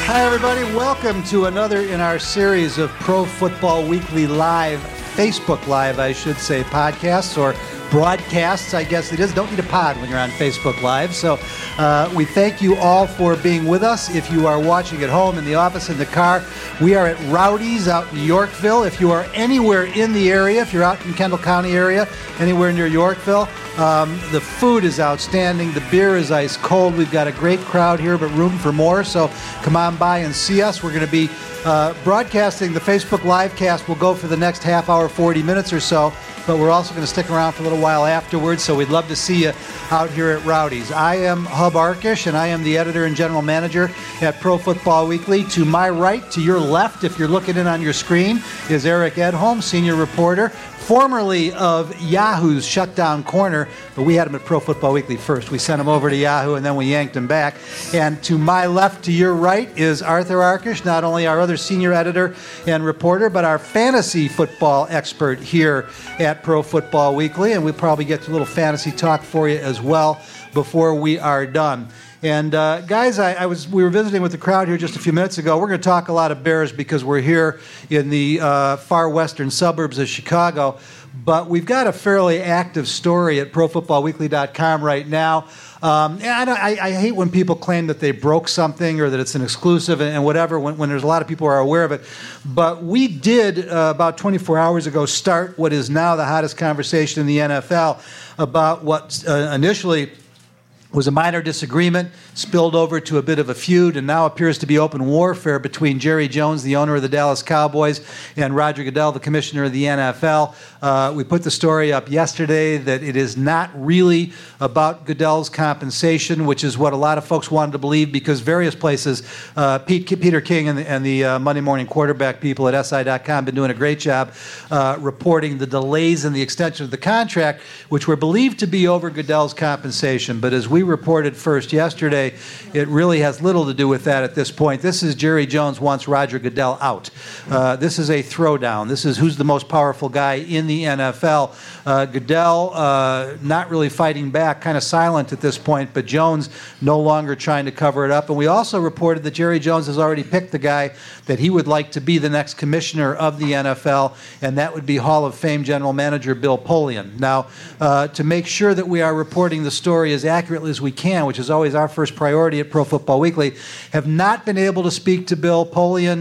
Hi, everybody. Welcome to another in our series of Pro Football Weekly Live, Facebook Live, I should say, podcasts or broadcasts, I guess it is. Don't need a pod when you're on Facebook Live. So we thank you all for being with us. If you are watching at home, in the office, in the car, we are at Rowdy's out in Yorkville. If you are anywhere in the area, if you're out in Kendall County area, anywhere near Yorkville, the food is outstanding. The beer is ice cold. We've got a great crowd here, but room for more. So come on by and see us. We're going to be broadcasting the Facebook Live cast. Will go for the next half hour, 40 minutes or so. But we're also going to stick around for a little while afterwards. So we'd love to see you out here at Rowdy's. I am Hub Arkush, and I am the editor and general manager at Pro Football Weekly. To my right, to your left, if you're looking in on your screen, is Eric Edholm, senior reporter, formerly of Yahoo's Shutdown Corner, but we had him at Pro Football Weekly first. We sent him over to Yahoo, and then we yanked him back. And to my left, to your right, is Arthur Arkush, not only our other senior editor and reporter, but our fantasy football expert here at Pro Football Weekly. And we'll probably get to a little fantasy talk for you as well before we are done. And guys, we were visiting with the crowd here just a few minutes ago. We're going to talk a lot of Bears because we're here in the far western suburbs of Chicago. But we've got a fairly active story at ProFootballWeekly.com right now. And I hate when people claim that they broke something or that it's an exclusive and whatever when there's a lot of people who are aware of it. But we did, about 24 hours ago, start what is now the hottest conversation in the NFL about what initially was a minor disagreement, spilled over to a bit of a feud, and now appears to be open warfare between Jerry Jones, the owner of the Dallas Cowboys, and Roger Goodell, the commissioner of the NFL. We put the story up yesterday that it is not really about Goodell's compensation, which is what a lot of folks wanted to believe because various places, Peter King and the Monday Morning Quarterback people at SI.com have been doing a great job reporting the delays in the extension of the contract, which were believed to be over Goodell's compensation. But as we reported first yesterday, it really has little to do with that at this point. This is Jerry Jones wants Roger Goodell out. This is a throwdown. This is who's the most powerful guy in the NFL. Goodell not really fighting back, kind of silent at this point, but Jones no longer trying to cover it up. And we also reported that Jerry Jones has already picked the guy that he would like to be the next commissioner of the NFL, and that would be Hall of Fame general manager Bill Polian. Now, to make sure that we are reporting the story as accurately as we can, which is always our first priority at Pro Football Weekly, have not been able to speak to Bill Polian,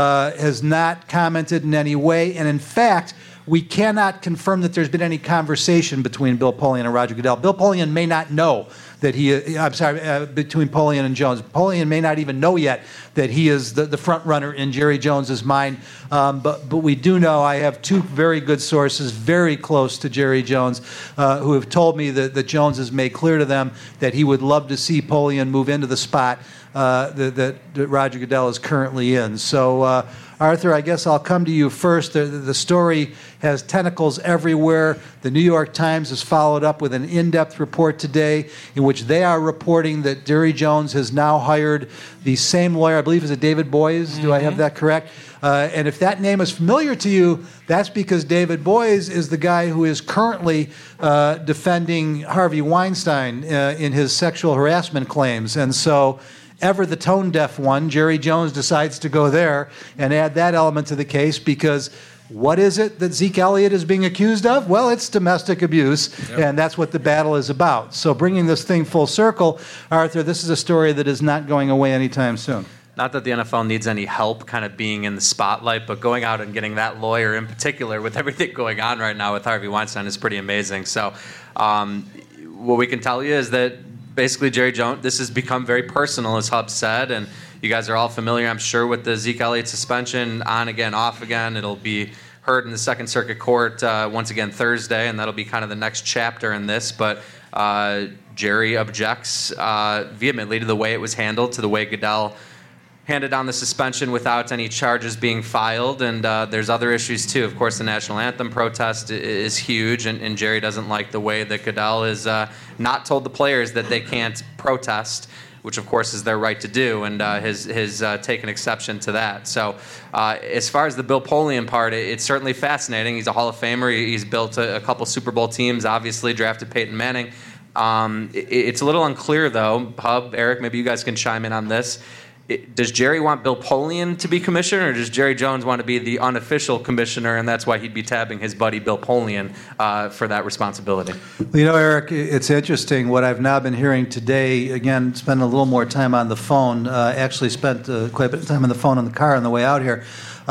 has not commented in any way, and in fact, we cannot confirm that there's been any conversation between Bill Polian and Roger Goodell. Bill Polian may not know that between Polian and Jones. Polian may not even know yet that he is the front runner in Jerry Jones's mind. But we do know, I have two very good sources very close to Jerry Jones who have told me that Jones has made clear to them that he would love to see Polian move into the spot that Roger Goodell is currently in. So, Arthur, I guess I'll come to you first. The story has tentacles everywhere. The New York Times has followed up with an in-depth report today in which they are reporting that Jerry Jones has now hired the same lawyer, I believe is it David Boies? Mm-hmm. Do I have that correct? And if that name is familiar to you, that's because David Boies is the guy who is currently defending Harvey Weinstein in his sexual harassment claims. And so ever the tone-deaf one, Jerry Jones decides to go there and add that element to the case because what is it that Zeke Elliott is being accused of? Well, it's domestic abuse, and that's what the battle is about. So bringing this thing full circle, Arthur, this is a story that is not going away anytime soon. Not that the NFL needs any help kind of being in the spotlight, but going out and getting that lawyer in particular with everything going on right now with Harvey Weinstein is pretty amazing. So what we can tell you is that basically, Jerry Jones, this has become very personal, as Hub said, and you guys are all familiar, I'm sure, with the Zeke Elliott suspension, on again, off again. It'll be heard in the Second Circuit Court once again Thursday, and that'll be kind of the next chapter in this. But Jerry objects vehemently to the way it was handled, to the way Goodell handed down the suspension without any charges being filed, and there's other issues too. Of course, the national anthem protest is huge, and Jerry doesn't like the way that Goodell is not told the players that they can't protest, which of course is their right to do, and has taken exception to that. So as far as the Bill Polian part, it's certainly fascinating. He's a Hall of Famer. He's built a couple Super Bowl teams, obviously drafted Peyton Manning. It's a little unclear, though. Hub, Eric, maybe you guys can chime in on this. does Jerry want Bill Polian to be commissioner, or does Jerry Jones want to be the unofficial commissioner, and that's why he'd be tabbing his buddy Bill Polian for that responsibility? Well, Eric, it's interesting. What I've now been hearing today, again, spending a little more time on the phone, actually spent quite a bit of time on the phone in the car on the way out here,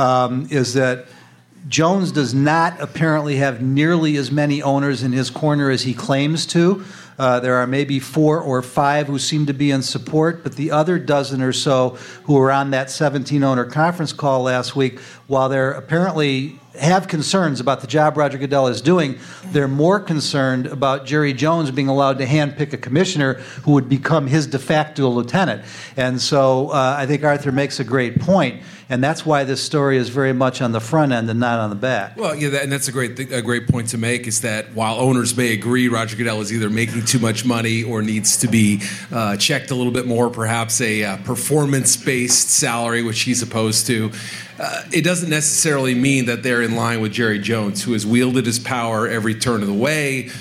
is that Jones does not apparently have nearly as many owners in his corner as he claims to. There are maybe 4 or 5 who seem to be in support, but the other dozen or so who were on that 17-owner conference call last week, while they're apparently have concerns about the job Roger Goodell is doing, they're more concerned about Jerry Jones being allowed to handpick a commissioner who would become his de facto lieutenant. And so I think Arthur makes a great point, and that's why this story is very much on the front end and not on the back. Well, yeah, and that's a great point to make, is that while owners may agree Roger Goodell is either making too much money or needs to be checked a little bit more, perhaps a performance-based salary, which he's opposed to, it doesn't necessarily mean that they're in line with Jerry Jones, who has wielded his power every turn of the way,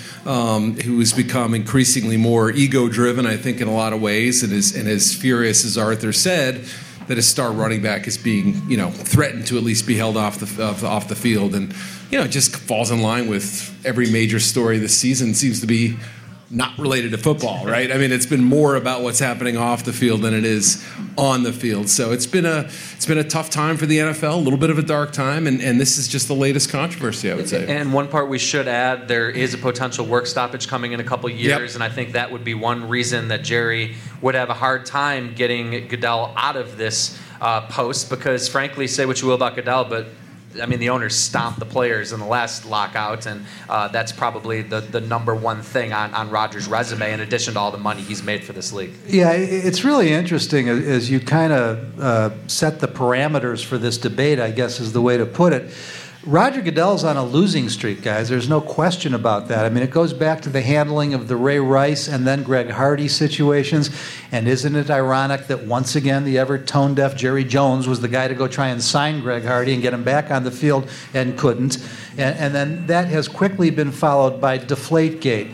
who has become increasingly more ego-driven, I think, in a lot of ways, and as furious as Arthur said, that his star running back is being, threatened to at least be held off the field, and it just falls in line with every major story this season. Seems to be not related to football, right? I mean, it's been more about what's happening off the field than it is on the field. So it's been a tough time for the NFL, a little bit of a dark time, and this is just the latest controversy, I would say. And one part we should add, there is a potential work stoppage coming in a couple years, and I think that would be one reason that Jerry would have a hard time getting Goodell out of this post, because frankly, say what you will about Goodell, but I mean, the owners stomped the players in the last lockout, and that's probably the number one thing on Rodgers' resume, in addition to all the money he's made for this league. Yeah, it's really interesting as you kind of set the parameters for this debate, I guess is the way to put it. Roger Goodell's on a losing streak, guys. There's no question about that. I mean, it goes back to the handling of the Ray Rice and then Greg Hardy situations. And isn't it ironic that once again the ever tone-deaf Jerry Jones was the guy to go try and sign Greg Hardy and get him back on the field and couldn't? And then that has quickly been followed by Deflategate.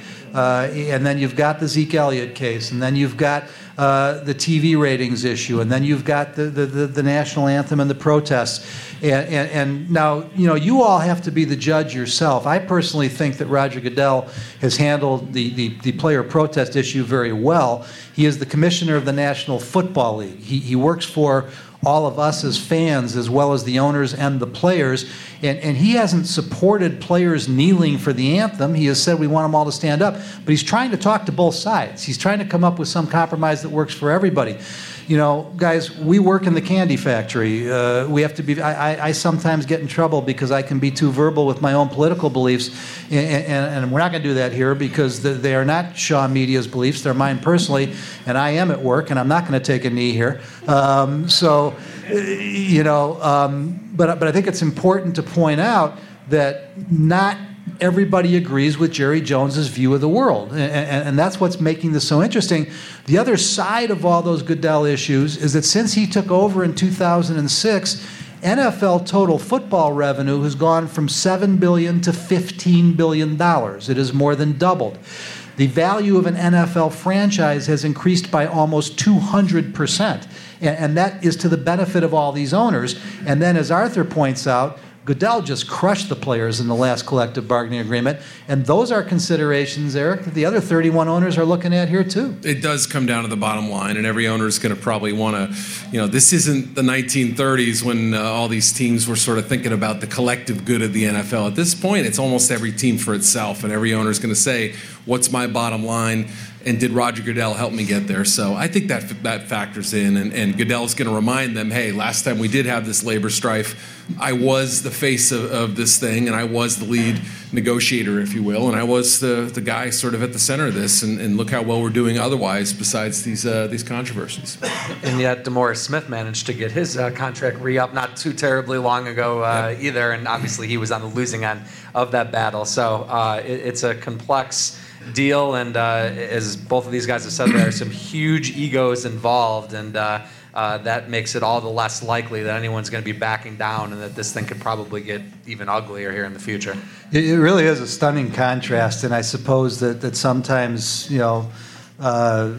And then you've got the Zeke Elliott case, and then you've got the TV ratings issue, and then you've got the national anthem and the protests. And now, you all have to be the judge yourself. I personally think that Roger Goodell has handled the player protest issue very well. He is the commissioner of the National Football League. He works for all of us as fans, as well as the owners and the players. And he hasn't supported players kneeling for the anthem. He has said we want them all to stand up. But he's trying to talk to both sides. He's trying to come up with some compromise that works for everybody. Guys, we work in the candy factory. We have to be. I sometimes get in trouble because I can be too verbal with my own political beliefs, and we're not going to do that here because they are not Shaw Media's beliefs. They're mine personally, and I am at work, and I'm not going to take a knee here. But I think it's important to point out that not everybody agrees with Jerry Jones's view of the world, and that's what's making this so interesting. The other side of all those Goodell issues is that since he took over in 2006, NFL total football revenue has gone from $7 billion to $15 billion. It has more than doubled. The value of an NFL franchise has increased by almost 200%, and that is to the benefit of all these owners. And then, as Arthur points out, Goodell just crushed the players in the last collective bargaining agreement, and those are considerations, Eric, that the other 31 owners are looking at here too. It does come down to the bottom line, and every owner is going to probably want to, this isn't the 1930s when all these teams were sort of thinking about the collective good of the NFL. At this point, it's almost every team for itself, and every owner is going to say, what's my bottom line? And did Roger Goodell help me get there? So I think that factors in. And Goodell's going to remind them, hey, last time we did have this labor strife, I was the face of this thing, and I was the lead negotiator, if you will, and I was the guy sort of at the center of this. And look how well we're doing otherwise besides these controversies. And yet DeMaurice Smith managed to get his contract re-up not too terribly long ago either, and obviously he was on the losing end of that battle. So it's a complex deal, and as both of these guys have said, there are some huge egos involved, and that makes it all the less likely that anyone's going to be backing down, and that this thing could probably get even uglier here in the future. It really is a stunning contrast, and I suppose that sometimes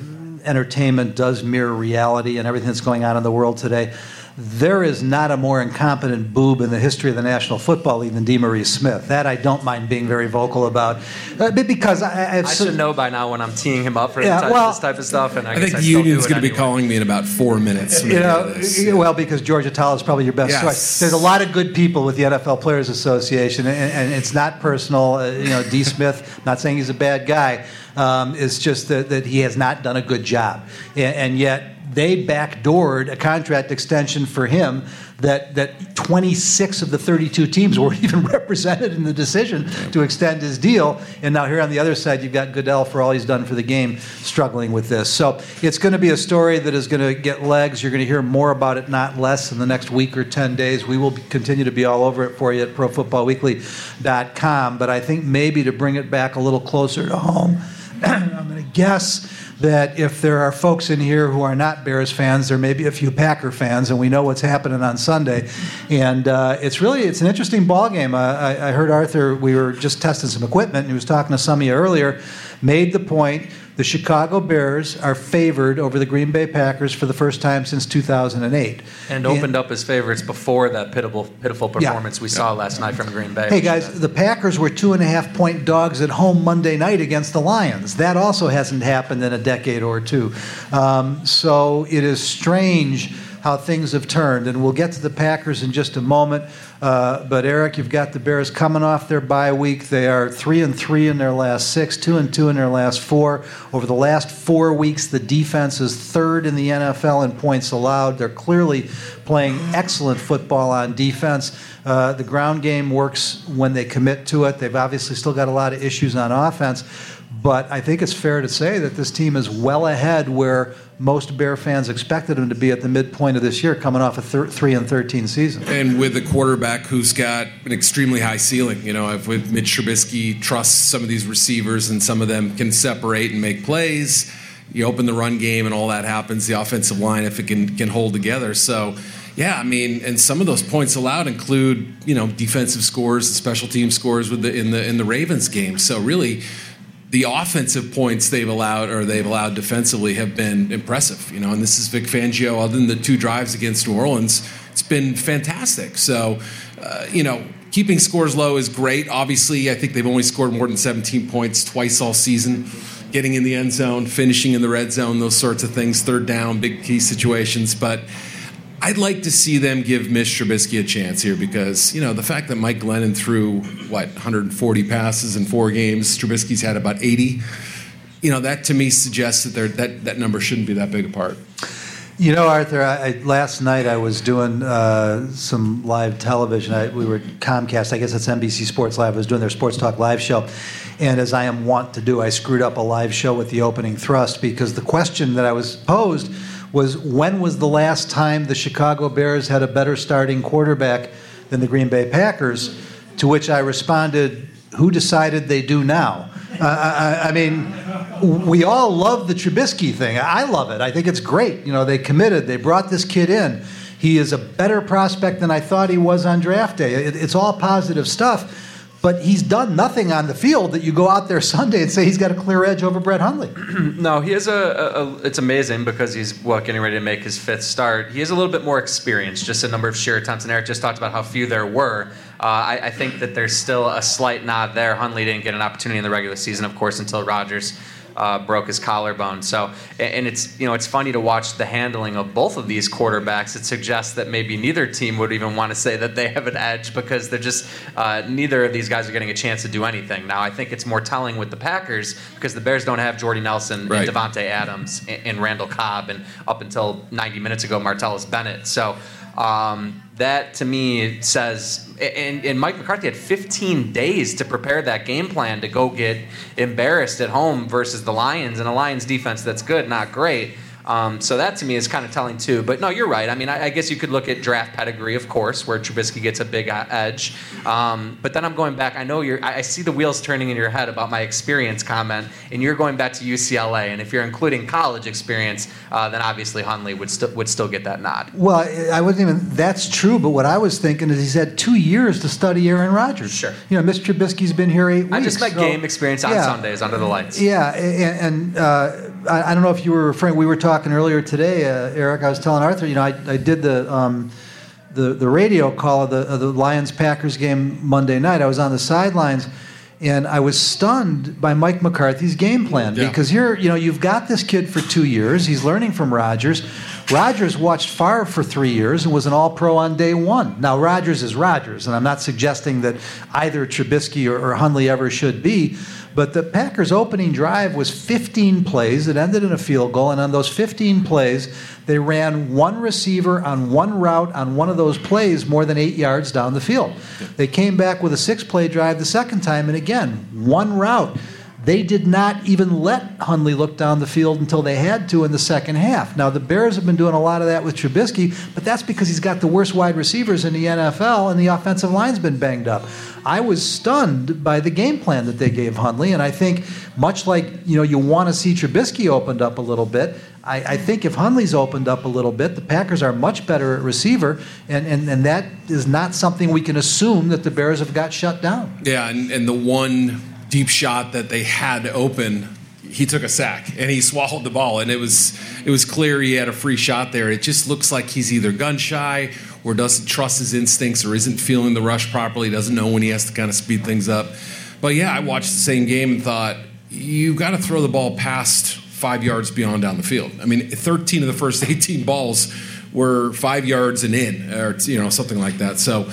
entertainment does mirror reality and everything that's going on in the world today. There is not a more incompetent boob in the history of the National Football League than DeMaurice Smith. That I don't mind being very vocal about, because I should know by now when I'm teeing him up for this type of stuff. And I think the union's going to be calling me in about 4 minutes. Well, because George Atala is probably your best choice. There's a lot of good people with the NFL Players Association, and it's not personal. D. Smith, not saying he's a bad guy. It's just that he has not done a good job, and yet they backdoored a contract extension for him that 26 of the 32 teams weren't even represented in the decision to extend his deal. And now here on the other side, you've got Goodell, for all he's done for the game, struggling with this. So it's going to be a story that is going to get legs. You're going to hear more about it, not less, in the next week or 10 days. We will continue to be all over it for you at ProFootballWeekly.com. But I think maybe to bring it back a little closer to home, I'm going to guess that if there are folks in here who are not Bears fans, there may be a few Packer fans, and we know what's happening on Sunday. And it's an interesting ball game. I heard Arthur, we were just testing some equipment, and he was talking to some of you earlier, made the point the Chicago Bears are favored over the Green Bay Packers for the first time since 2008. And opened up as favorites before that pitiful performance we saw last night from Green Bay. Hey, guys, the Packers were 2.5-point dogs at home Monday night against the Lions. That also hasn't happened in a decade or two. So it is strange how things have turned, and we'll get to the Packers in just a moment. But Eric, you've got the Bears coming off their bye week. They are 3-3 in their last 6, 2-2 in their last 4. Over the last 4 weeks, the defense is third in the NFL in points allowed. They're clearly playing excellent football on defense. The ground game works when they commit to it. They've obviously still got a lot of issues on offense. But I think it's fair to say that this team is well ahead where most Bear fans expected them to be at the midpoint of this year, coming off a 3-13 season. And with a quarterback who's got an extremely high ceiling. With Mitch Trubisky, trusts some of these receivers, and some of them can separate and make plays. You open the run game and all that happens. The offensive line, if it can hold together. So, yeah, and some of those points allowed include, defensive scores and special team scores in the Ravens game. So really, the offensive points they've allowed defensively have been impressive, and this is Vic Fangio. Other than the 2 drives against New Orleans, it's been fantastic. So, keeping scores low is great. Obviously, I think they've only scored more than 17 points twice all season. Getting in the end zone, finishing in the red zone, those sorts of things, third down, big key situations. But I'd like to see them give Mitch Trubisky a chance here because, the fact that Mike Glennon threw, 140 passes in 4 games, Trubisky's had about 80, that to me suggests that number shouldn't be that big a part. Arthur, last night I was doing some live television. We were Comcast, I guess it's NBC Sports Live. I was doing their Sports Talk live show. And as I am wont to do, I screwed up a live show with the opening thrust because the question that I was posed was, when was the last time the Chicago Bears had a better starting quarterback than the Green Bay Packers? To which I responded, who decided they do now? We all love the Trubisky thing. I love it. I think it's great. They committed. They brought this kid in. He is a better prospect than I thought he was on draft day. It's all positive stuff. But he's done nothing on the field that you go out there Sunday and say he's got a clear edge over Brett Hundley. No, he has it's amazing because he's getting ready to make his 5th start. He has a little bit more experience, just a number of sheer attempts. And Eric just talked about how few there were. I think that there's still a slight nod there. Hundley didn't get an opportunity in the regular season, of course, until Rodgers broke his collarbone. So, and it's funny to watch the handling of both of these quarterbacks. It suggests that maybe neither team would even want to say that they have an edge because they're just neither of these guys are getting a chance to do anything. Now, I think it's more telling with the Packers because the Bears don't have Jordy Nelson and Devontae Adams and Randall Cobb and up until 90 minutes ago, Martellus Bennett. So that to me says, and Mike McCarthy had 15 days to prepare that game plan to go get embarrassed at home versus the Lions, and a Lions defense that's good, not great. So that to me is kind of telling too. But no, you're right. I guess you could look at draft pedigree, of course, where Trubisky gets a big edge. But then I'm going back. I know I see the wheels turning in your head about my experience comment, and you're going back to UCLA. And if you're including college experience, then obviously Hundley would still get that nod. Well, I wasn't even. That's true. But what I was thinking is he's had 2 years to study Aaron Rodgers. Sure. Mr. Trubisky's been here 8 weeks. I just meant game experience on Sundays under the lights. Yeah, and I don't know if you were referring. We were talking earlier today, Eric. I was telling Arthur. I did the radio call of the Lions-Packers game Monday night. I was on the sidelines, and I was stunned by Mike McCarthy's game plan because you've got this kid for 2 years. He's learning from Rodgers. Rodgers watched Favre for 3 years and was an All-Pro on day one. Now, Rodgers is Rodgers, and I'm not suggesting that either Trubisky or Hundley ever should be, but the Packers' opening drive was 15 plays. It ended in a field goal, and on those 15 plays, they ran one receiver on one route on one of those plays more than 8 yards down the field. They came back with a 6-play drive the second time, and again, one route. They did not even let Hundley look down the field until they had to in the second half. Now, the Bears have been doing a lot of that with Trubisky, but that's because he's got the worst wide receivers in the NFL, and the offensive line's been banged up. I was stunned by the game plan that they gave Hundley, and I think much like you want to see Trubisky opened up a little bit, I think if Hundley's opened up a little bit, the Packers are much better at receiver, and that is not something we can assume that the Bears have got shut down. Yeah, and the one deep shot that they had open, he took a sack and he swallowed the ball, and it was clear he had a free shot there. It just looks like he's either gun shy or doesn't trust his instincts or isn't feeling the rush properly, doesn't know when he has to kind of speed things up. But yeah, I watched the same game and thought, you've got to throw the ball past 5 yards beyond down the field. I mean, 13 of the first 18 balls were 5 yards and in, or something like that. So,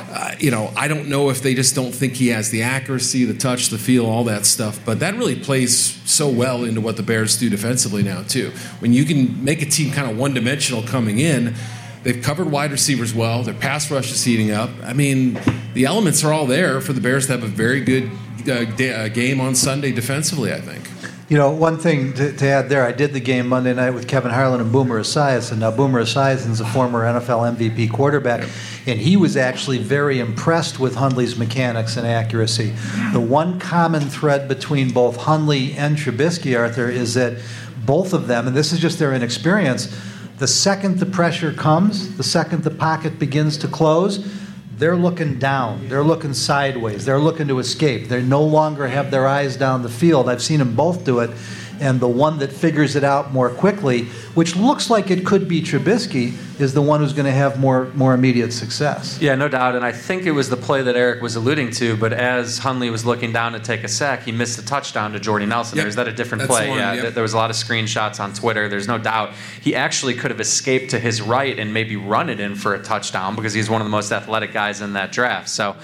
I don't know if they just don't think he has the accuracy, the touch, the feel, all that stuff. But that really plays so well into what the Bears do defensively now too. When you can make a team kind of one-dimensional coming in, they've covered wide receivers well. Their pass rush is heating up. I mean, the elements are all there for the Bears to have a very good game on Sunday defensively, I think. One thing to add there, I did the game Monday night with Kevin Harlan and Boomer Esiason. Now, Boomer Esiason is a former NFL MVP quarterback, and he was actually very impressed with Hundley's mechanics and accuracy. The one common thread between both Hundley and Trubisky, Arthur, is that both of them, and this is just their inexperience, the second the pressure comes, the second the pocket begins to close, they're looking down. They're looking sideways. They're looking to escape. They no longer have their eyes down the field. I've seen them both do it. And the one that figures it out more quickly, which looks like it could be Trubisky, is the one who's going to have more immediate success. Yeah, no doubt. And I think it was the play that Eric was alluding to, but as Hundley was looking down to take a sack, he missed a touchdown to Jordy Nelson. Yep. Or is that a different play? There was a lot of screenshots on Twitter. There's no doubt. He actually could have escaped to his right and maybe run it in for a touchdown because he's one of the most athletic guys in that draft. So,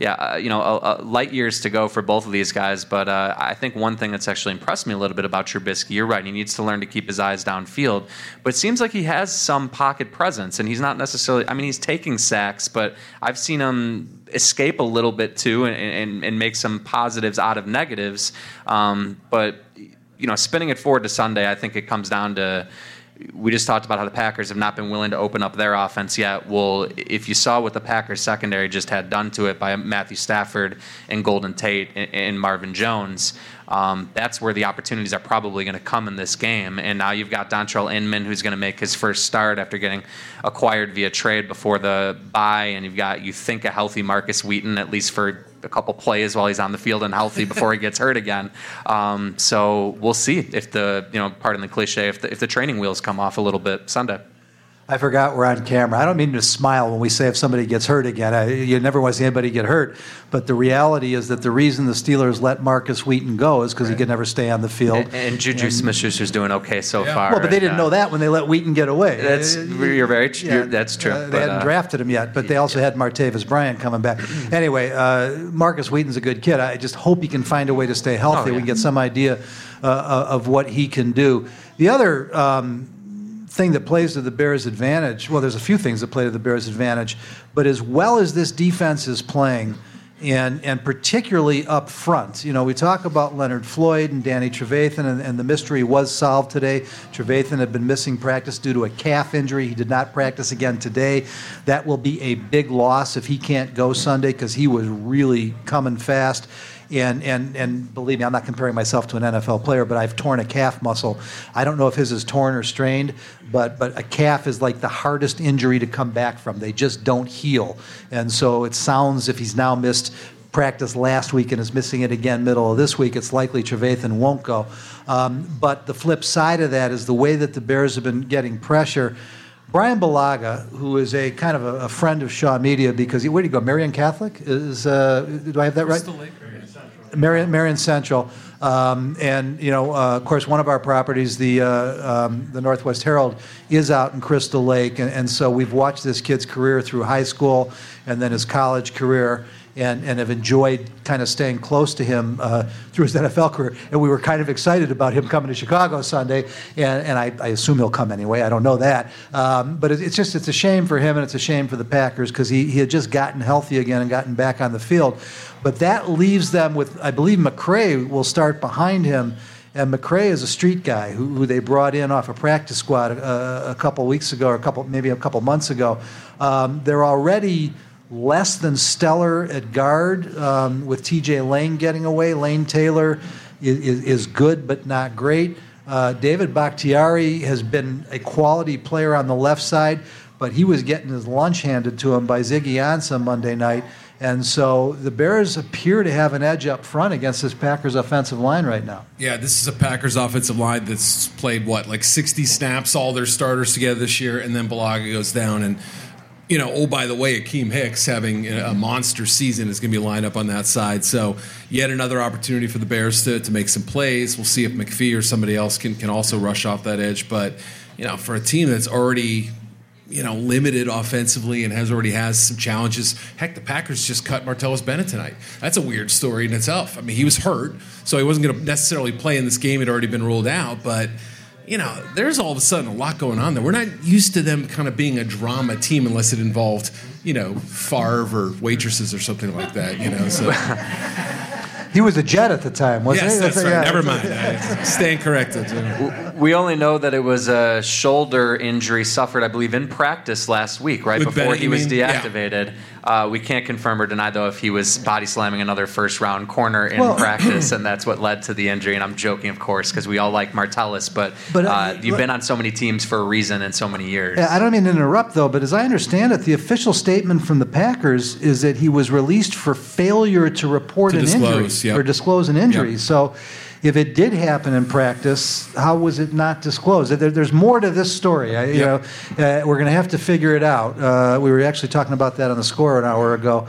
light years to go for both of these guys. But I think one thing that's actually impressed me a little bit about Trubisky, you're right, he needs to learn to keep his eyes downfield. But it seems like he has some pocket presence, and he's not necessarily, he's taking sacks, but I've seen him escape a little bit too and make some positives out of negatives. But spinning it forward to Sunday, I think it comes down to, we just talked about how the Packers have not been willing to open up their offense yet. Well, if you saw what the Packers secondary just had done to it by Matthew Stafford and Golden Tate and Marvin Jones, that's where the opportunities are probably going to come in this game. And now you've got Dontrell Inman, who's going to make his first start after getting acquired via trade before the bye, and you've got, you think, a healthy Marcus Wheaton, at least for a couple plays while he's on the field and healthy before he gets hurt again. So we'll see if pardon the cliche, if the training wheels come off a little bit Sunday. I forgot we're on camera. I don't mean to smile when we say if somebody gets hurt again. You never want to see anybody get hurt. But the reality is that the reason the Steelers let Marcus Wheaton go is because he could never stay on the field. And Juju Smith-Schuster's doing okay so far. Well, but they didn't know that when they let Wheaton get away. That's true. They hadn't drafted him yet, but they also had Martavis Bryant coming back. Anyway, Marcus Wheaton's a good kid. I just hope he can find a way to stay healthy. We can get some idea of what he can do. The other thing that plays to the Bears' advantage, well, there's a few things that play to the Bears' advantage, but as well as this defense is playing, and particularly up front, we talk about Leonard Floyd and Danny Trevathan, and the mystery was solved today. Trevathan had been missing practice due to a calf injury. He did not practice again today. That will be a big loss if he can't go Sunday because he was really coming fast. And believe me, I'm not comparing myself to an NFL player, but I've torn a calf muscle. I don't know if his is torn or strained, but a calf is like the hardest injury to come back from. They just don't heal. And so it sounds, if he's now missed practiced last week and is missing it again middle of this week. It's likely Trevathan won't go. But the flip side of that is the way that the Bears have been getting pressure. Brian Balaga, who is a kind of a friend of Shaw Media, because where do you go? Marion Catholic? Do I have that right? Marion Central. And, of course, one of our properties, the Northwest Herald, is out in Crystal Lake. And so we've watched this kid's career through high school and then his college career, and have enjoyed kind of staying close to him through his NFL career. And we were kind of excited about him coming to Chicago Sunday, and I assume he'll come anyway. I don't know that. But it's a shame for him, and it's a shame for the Packers, because he had just gotten healthy again and gotten back on the field. But that leaves them with, I believe McCray will start behind him. And McCray is a street guy who they brought in off a practice squad a couple weeks ago, or maybe a couple months ago. They're already less than stellar at guard, with T.J. Lane getting away. Lane Taylor is good but not great. David Bakhtiari has been a quality player on the left side, but he was getting his lunch handed to him by Ziggy Ansah Monday night. And so the Bears appear to have an edge up front against this Packers offensive line right now. Yeah, this is a Packers offensive line that's played, 60 snaps, all their starters together this year, and then Balaga goes down. And, by the way, Akeem Hicks having a monster season is going to be lined up on that side. So yet another opportunity for the Bears to make some plays. We'll see if McPhee or somebody else can also rush off that edge. But, for a team that's already limited offensively and has some challenges. Heck, the Packers just cut Martellus Bennett tonight. That's a weird story in itself. I mean, he was hurt, so he wasn't going to necessarily play in this game. It had already been ruled out, but there's all of a sudden a lot going on there. We're not used to them kind of being a drama team unless it involved, Favre or waitresses or something like that, So He was a Jet at the time, wasn't he? Yes, that's right. Yeah. Never mind. I stand corrected. We only know that it was a shoulder injury suffered, I believe, in practice last week, right before he was deactivated. Yeah. We can't confirm or deny, though, if he was body slamming another first-round corner in practice, and that's what led to the injury. And I'm joking, of course, because we all like Martellus, but you've been on so many teams for a reason in so many years. I don't mean to interrupt, though, but as I understand it, the official statement from the Packers is that he was released for failure to report an injury. Or disclose an injury. Yep. So if it did happen in practice, how was it not disclosed? There's more to this story. We're going to have to figure it out. We were actually talking about that on the Score an hour ago.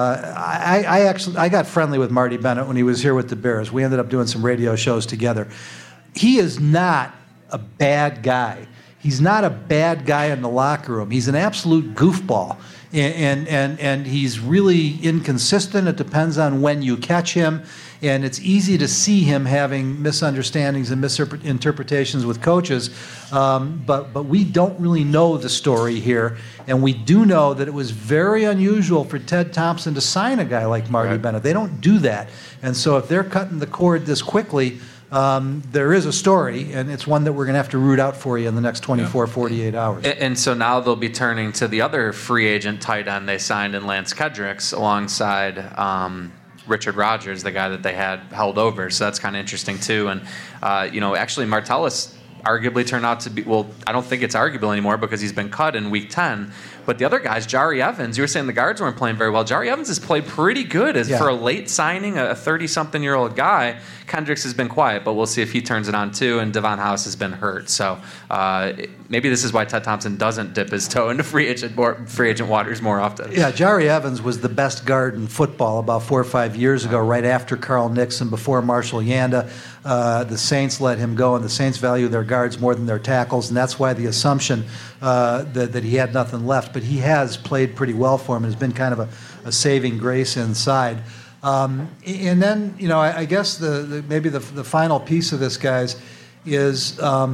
I got friendly with Marty Bennett when he was here with the Bears. We ended up doing some radio shows together. He is not a bad guy. He's not a bad guy in the locker room. He's an absolute goofball. And he's really inconsistent. It depends on when you catch him. And it's easy to see him having misunderstandings and misinterpretations with coaches. But we don't really know the story here. And we do know that it was very unusual for Ted Thompson to sign a guy like Marty Bennett. They don't do that. And so if they're cutting the cord this quickly, there is a story, and it's one that we're going to have to root out for you in the next 24, 48 hours. And so now they'll be turning to the other free agent tight end they signed in Lance Kedricks alongside Richard Rodgers, the guy that they had held over. So that's kind of interesting, too. And, actually Martellus arguably turned out to be, I don't think it's arguable anymore because he's been cut in Week 10. But the other guys, Jari Evans, you were saying the guards weren't playing very well. Jari Evans has played pretty good for a late signing, a 30-something-year-old guy. Kendricks has been quiet, but we'll see if he turns it on too. And Devon House has been hurt, so maybe this is why Ted Thompson doesn't dip his toe into free agent waters more often. Yeah, Jari Evans was the best guard in football about 4 or 5 years ago, right after Carl Nixon, before Marshall Yanda. The Saints let him go, and the Saints value their guards more than their tackles, and that's why the assumption that he had nothing left. But he has played pretty well for him and has been kind of a saving grace inside. And then, I guess maybe the final piece of this, guys, is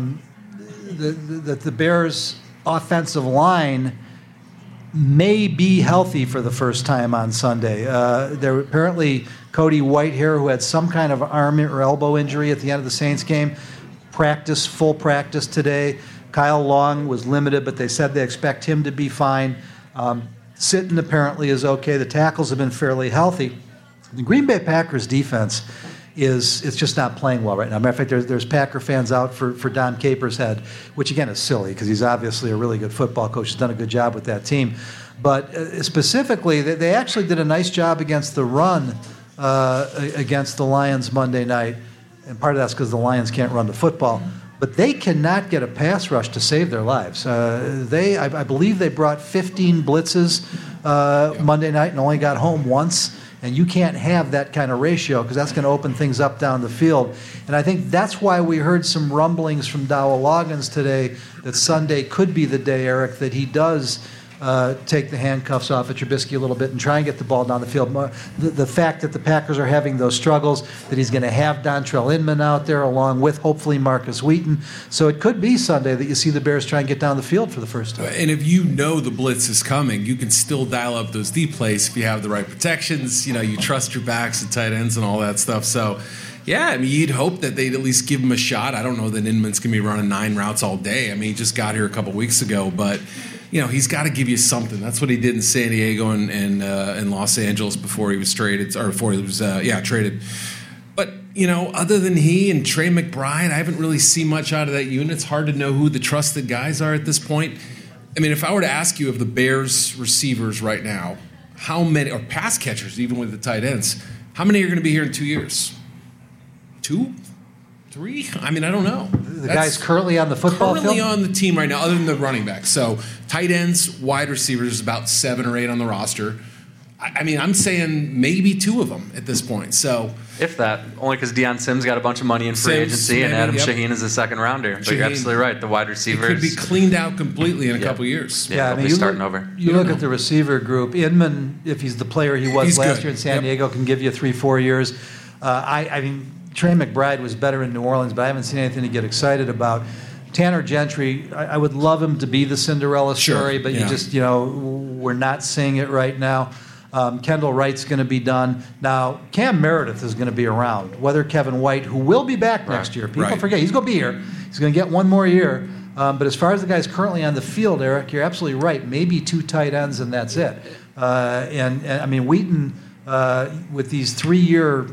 that the Bears' offensive line may be healthy for the first time on Sunday. There apparently Cody Whitehair, who had some kind of arm or elbow injury at the end of the Saints game, full practice today. Kyle Long was limited, but they said they expect him to be fine. Sitton apparently is okay. The tackles have been fairly healthy. The Green Bay Packers defense it's just not playing well right now. Matter of fact, there's Packer fans out for Don Capers' head, which again is silly because he's obviously a really good football coach. He's done a good job with that team. But specifically, they actually did a nice job against the run against the Lions Monday night. And part of that's because the Lions can't run the football. But they cannot get a pass rush to save their lives. I believe they brought 15 blitzes Monday night and only got home once. And you can't have that kind of ratio because that's going to open things up down the field. And I think that's why we heard some rumblings from Dowell Loggins today that Sunday could be the day, Eric, that he does take the handcuffs off at Trubisky a little bit and try and get the ball down the field. The fact that the Packers are having those struggles, that he's going to have Dontrell Inman out there along with hopefully Marcus Wheaton. So it could be Sunday that you see the Bears try and get down the field for the first time. And if you know the blitz is coming, you can still dial up those deep plays if you have the right protections. You trust your backs and tight ends and all that stuff. So, yeah, I mean, you'd hope that they'd at least give him a shot. I don't know that Inman's going to be running 9 routes all day. I mean, he just got here a couple weeks ago, but he's got to give you something. That's what he did in San Diego and Los Angeles before he was traded, or before he was traded. But other than he and Trey McBride, I haven't really seen much out of that unit. It's hard to know who the trusted guys are at this point. I mean, if I were to ask you of the Bears receivers right now, how many, or pass catchers, even with the tight ends, how many are going to be here in 2 years? 2? 3? I mean, I don't know. The guy's currently on the football field? Currently on the team right now, other than the running backs. So tight ends, wide receivers, about 7 or 8 on the roster. I mean, I'm saying maybe 2 of them at this point. So if that, only because Deion Sims got a bunch of money in free agency, and Adam Shaheen is a second rounder. But you're absolutely right. The wide receivers could be cleaned out completely in a couple years. Yeah, they'll be starting over. You look at the receiver group. Inman, if he's the player he was last year in San Diego, can give you 3-4 years. I mean, Trey McBride was better in New Orleans, but I haven't seen anything to get excited about. Tanner Gentry, I would love him to be the Cinderella story, but we're not seeing it right now. Kendall Wright's going to be done. Now, Cam Meredith is going to be around. Whether Kevin White, who will be back next year. People forget, he's going to be here. He's going to get one more year. But as far as the guys currently on the field, Eric, you're absolutely right. Maybe 2 tight ends, and that's it. And I mean, Wheaton, with these 3-year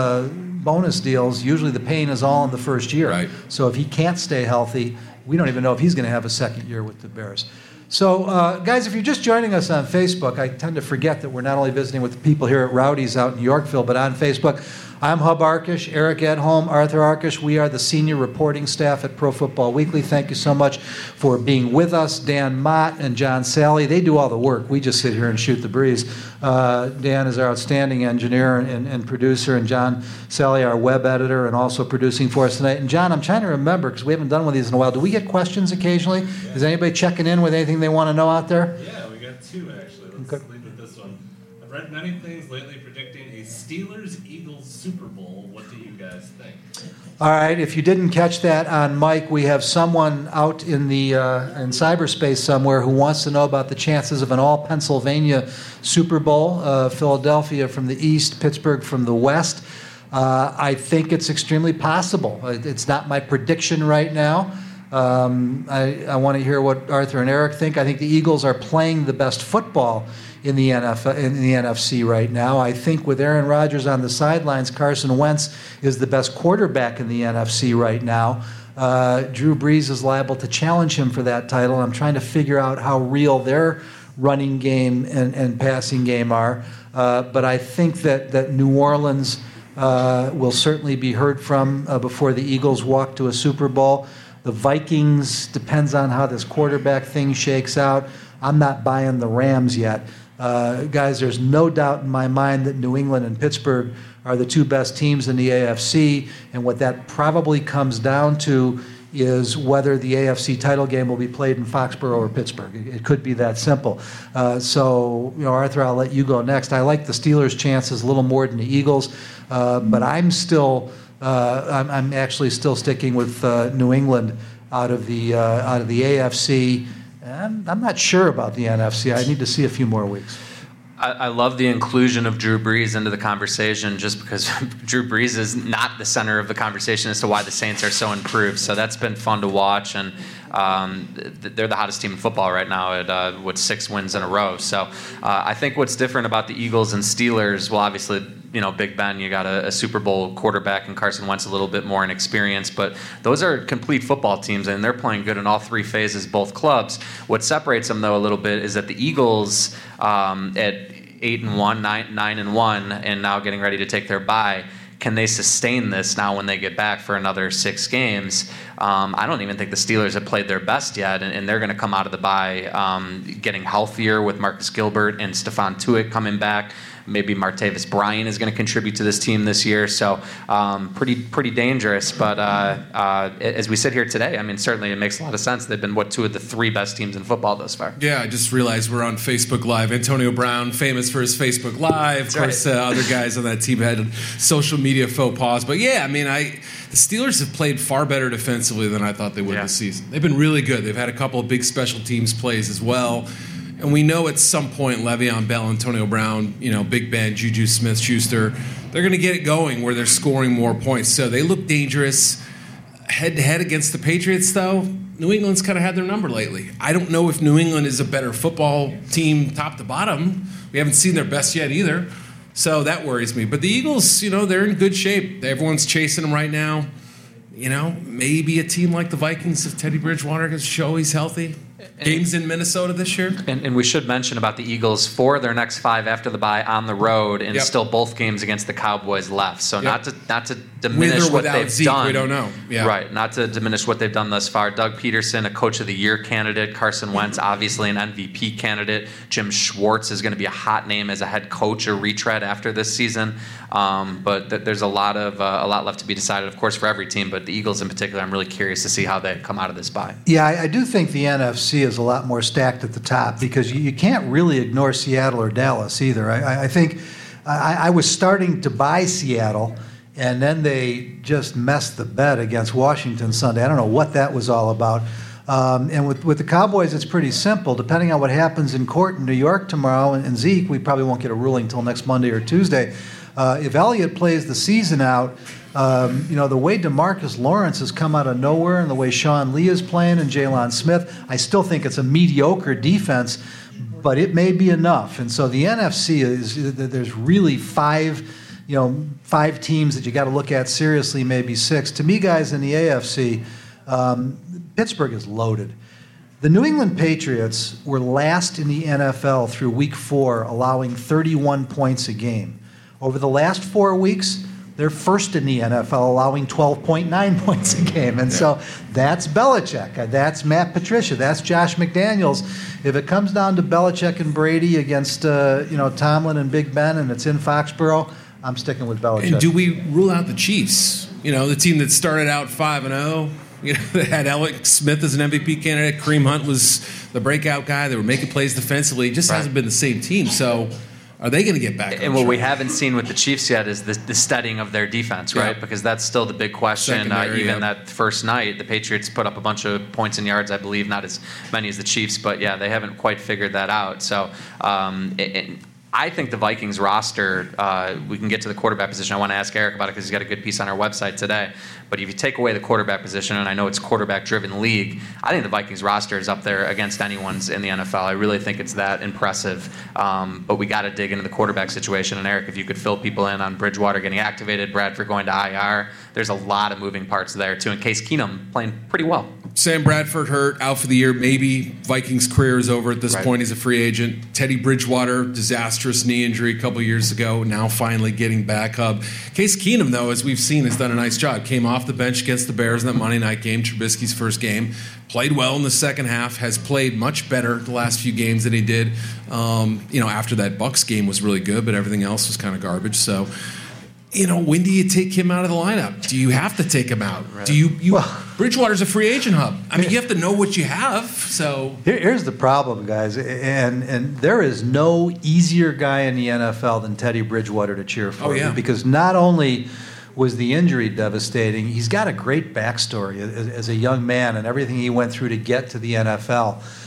bonus deals, usually the pain is all in the first year. Right. So if he can't stay healthy, we don't even know if he's going to have a second year with the Bears. So, guys, if you're just joining us on Facebook, I tend to forget that we're not only visiting with the people here at Rowdy's out in Yorkville, but on Facebook. I'm Hub Arkush, Eric Edholm, Arthur Arkush. We are the senior reporting staff at Pro Football Weekly. Thank you so much for being with us. Dan Mott and John Sally, they do all the work. We just sit here and shoot the breeze. Dan is our outstanding engineer and producer, and John Sally, our web editor, and also producing for us tonight. And John, I'm trying to remember, because we haven't done one of these in a while, do we get questions occasionally? Yeah. Is anybody checking in with anything they want to know out there? Yeah, we got 2, actually. Let's lead with this one. I've read many things lately predicting a Steelers-Eagles Super Bowl. What do you guys think? All right, if you didn't catch that on Mike, we have someone out in the in cyberspace somewhere who wants to know about the chances of an all-Pennsylvania Super Bowl. Philadelphia from the east, Pittsburgh from the west. I think it's extremely possible. It's not my prediction right now. I want to hear what Arthur and Eric think. I think the Eagles are playing the best football in the NFC right now. I think with Aaron Rodgers on the sidelines, Carson Wentz is the best quarterback in the NFC right now. Drew Brees is liable to challenge him for that title. I'm trying to figure out how real their running game and passing game are. But I think that New Orleans will certainly be heard from before the Eagles walk to a Super Bowl. The Vikings, depends on how this quarterback thing shakes out. I'm not buying the Rams yet. Guys, there's no doubt in my mind that New England and Pittsburgh are the 2 best teams in the AFC, and what that probably comes down to is whether the AFC title game will be played in Foxborough or Pittsburgh. It could be that simple. So, Arthur, I'll let you go next. I like the Steelers' chances a little more than the Eagles, but I'm actually still sticking with New England out of the AFC. I'm not sure about the NFC. I need to see a few more weeks. I love the inclusion of Drew Brees into the conversation, just because Drew Brees is not the center of the conversation as to why the Saints are so improved. So that's been fun to watch. And they're the hottest team in football right now at 6 wins in a row. So I think what's different about the Eagles and Steelers, well, obviously, Big Ben, you got a Super Bowl quarterback, and Carson Wentz a little bit more inexperienced, but those are complete football teams, and they're playing good in all three phases, both clubs. What separates them, though, a little bit is that the Eagles at 8-1, 9-1, and now getting ready to take their bye, can they sustain this now when they get back for another 6 games? I don't even think the Steelers have played their best yet, and they're going to come out of the bye getting healthier with Marcus Gilbert and Stephon Tuitt coming back. Maybe Martavis Bryant is going to contribute to this team this year, so pretty dangerous. But as we sit here today, I mean, certainly it makes a lot of sense. They've been, 2 of the 3 best teams in football thus far. Yeah, I just realized we're on Facebook Live. Antonio Brown, famous for his Facebook Live. Of course, other guys on that team had social media faux pas. But yeah, I mean, the Steelers have played far better defensively than I thought they would this season. They've been really good. They've had a couple of big special teams plays as well. And we know at some point Le'Veon Bell, Antonio Brown, Big Ben, Juju Smith-Schuster, they're going to get it going where they're scoring more points. So they look dangerous. Head-to-head against the Patriots, though, New England's kind of had their number lately. I don't know if New England is a better football team top to bottom. We haven't seen their best yet either. So that worries me. But the Eagles, they're in good shape. Everyone's chasing them right now. Maybe a team like the Vikings, if Teddy Bridgewater can show he's healthy. Games in Minnesota this year. And we should mention about the Eagles, 4 of their next 5 after the bye on the road, and still both games against the Cowboys left. So not to diminish what they've Zeke, done. We don't know. Yeah. Right. Not to diminish what they've done thus far. Doug Peterson, a Coach of the Year candidate. Carson Wentz, obviously an MVP candidate. Jim Schwartz is going to be a hot name as a head coach, a retread after this season. But there's a lot left to be decided, of course, for every team. But the Eagles in particular, I'm really curious to see how they come out of this bye. Yeah, I do think the NFC is a lot more stacked at the top because you can't really ignore Seattle or Dallas either. I think I was starting to buy Seattle, and then they just messed the bet against Washington Sunday. I don't know what that was all about. And with the Cowboys, it's pretty simple. Depending on what happens in court in New York tomorrow, and Zeke, we probably won't get a ruling until next Monday or Tuesday. If Elliott plays the season out, the way DeMarcus Lawrence has come out of nowhere and the way Sean Lee is playing and Jalen Smith, I still think it's a mediocre defense, but it may be enough. And so the NFC there's really 5 teams that you got to look at seriously, maybe 6. To me, guys, in the AFC, Pittsburgh is loaded. The New England Patriots were last in the NFL through week 4, allowing 31 points a game. Over the last 4 weeks, they're first in the NFL, allowing 12.9 points a game. And so that's Belichick. That's Matt Patricia. That's Josh McDaniels. If it comes down to Belichick and Brady against Tomlin and Big Ben, and it's in Foxborough, I'm sticking with Belichick. And do we rule out the Chiefs? The team that started out 5-0. They had Alex Smith as an MVP candidate. Kareem Hunt was the breakout guy. They were making plays defensively. It just hasn't been the same team. So are they going to get back? And what we haven't seen with the Chiefs yet is the steadying of their defense, right? Yeah. Because that's still the big question. That first night, the Patriots put up a bunch of points and yards, I believe, not as many as the Chiefs, but yeah, they haven't quite figured that out. So I think the Vikings roster, we can get to the quarterback position. I want to ask Eric about it because he's got a good piece on our website today. But if you take away the quarterback position, and I know it's a quarterback-driven league, I think the Vikings roster is up there against anyone's in the NFL. I really think it's that impressive. But we got to dig into the quarterback situation. And Eric, if you could fill people in on Bridgewater getting activated, Bradford going to IR, there's a lot of moving parts there too. And Case Keenum playing pretty well. Sam Bradford hurt, out for the year. Maybe Vikings' career is over at this point. He's a free agent. Teddy Bridgewater, disastrous knee injury a couple years ago, now finally getting back up. Case Keenum, though, as we've seen, has done a nice job. Came off the bench against the Bears in that Monday night game, Trubisky's first game. Played well in the second half, has played much better the last few games than he did. After that Bucs game was really good, but everything else was kind of garbage. So, when do you take him out of the lineup? Do you have to take him out? Right. Do you Bridgewater's a free agent hub. I mean, you have to know what you have. So here's the problem, guys, and there is no easier guy in the NFL than Teddy Bridgewater to cheer for. Because not only was the injury devastating, he's got a great backstory as a young man and everything he went through to get to the NFL.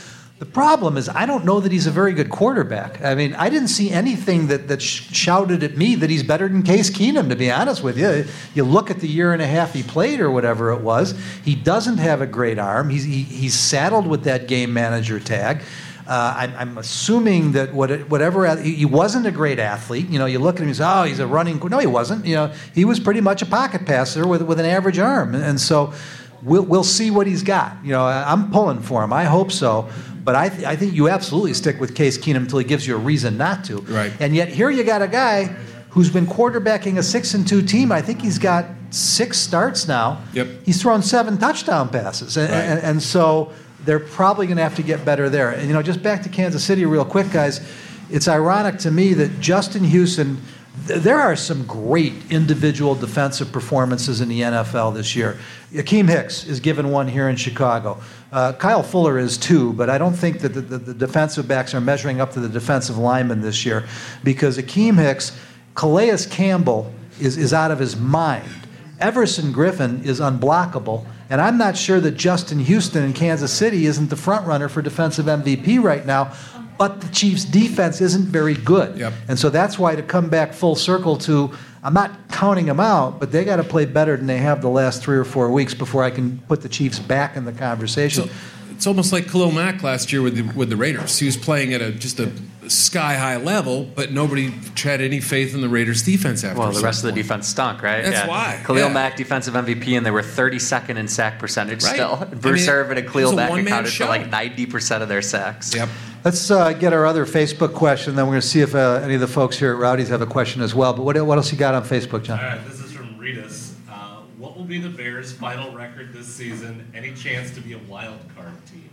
The problem is I don't know that he's a very good quarterback. I mean, I didn't see anything that shouted at me that he's better than Case Keenum, to be honest with you. You look at the year and a half he played or whatever it was, he doesn't have a great arm. He's saddled with that game manager tag. I'm assuming that whatever he wasn't a great athlete. You look at him and say, "Oh, he's a running." No, he wasn't. He was pretty much a pocket passer with an average arm, and so we'll see what he's got. I'm pulling for him. I hope so. But I think you absolutely stick with Case Keenum until he gives you a reason not to. Right. And yet here you got a guy who's been quarterbacking a 6-2 team. I think he's got 6 starts now. Yep. He's thrown 7 touchdown passes, and so they're probably going to have to get better there. And just back to Kansas City real quick, guys. It's ironic to me that Justin Houston. There are some great individual defensive performances in the NFL this year. Akeem Hicks is given one here in Chicago. Kyle Fuller is too, but I don't think that the defensive backs are measuring up to the defensive linemen this year because Akeem Hicks, Calais Campbell is out of his mind. Everson Griffin is unblockable, and I'm not sure that Justin Houston in Kansas City isn't the front runner for defensive MVP right now. But the Chiefs' defense isn't very good. Yep. And so that's why to come back full circle to, I'm not counting them out, but they got to play better than they have the last 3 or 4 weeks before I can put the Chiefs back in the conversation. So it's almost like Khalil Mack last year with the Raiders. He was playing at just a sky-high level, but nobody had any faith in the Raiders' defense after. Well, the rest of the defense stunk, right? That's why. Khalil Mack, defensive MVP, and they were 32nd in sack percentage right. still. Bruce Irvin and Khalil Mack accounted show. for like 90% of their sacks. Yep. Let's get our other Facebook question, then we're going to see if any of the folks here at Rowdy's have a question as well. But what else you got on Facebook, John? All right, this is from Ritas. What will be the Bears' final record this season? Any chance to be a wild card team?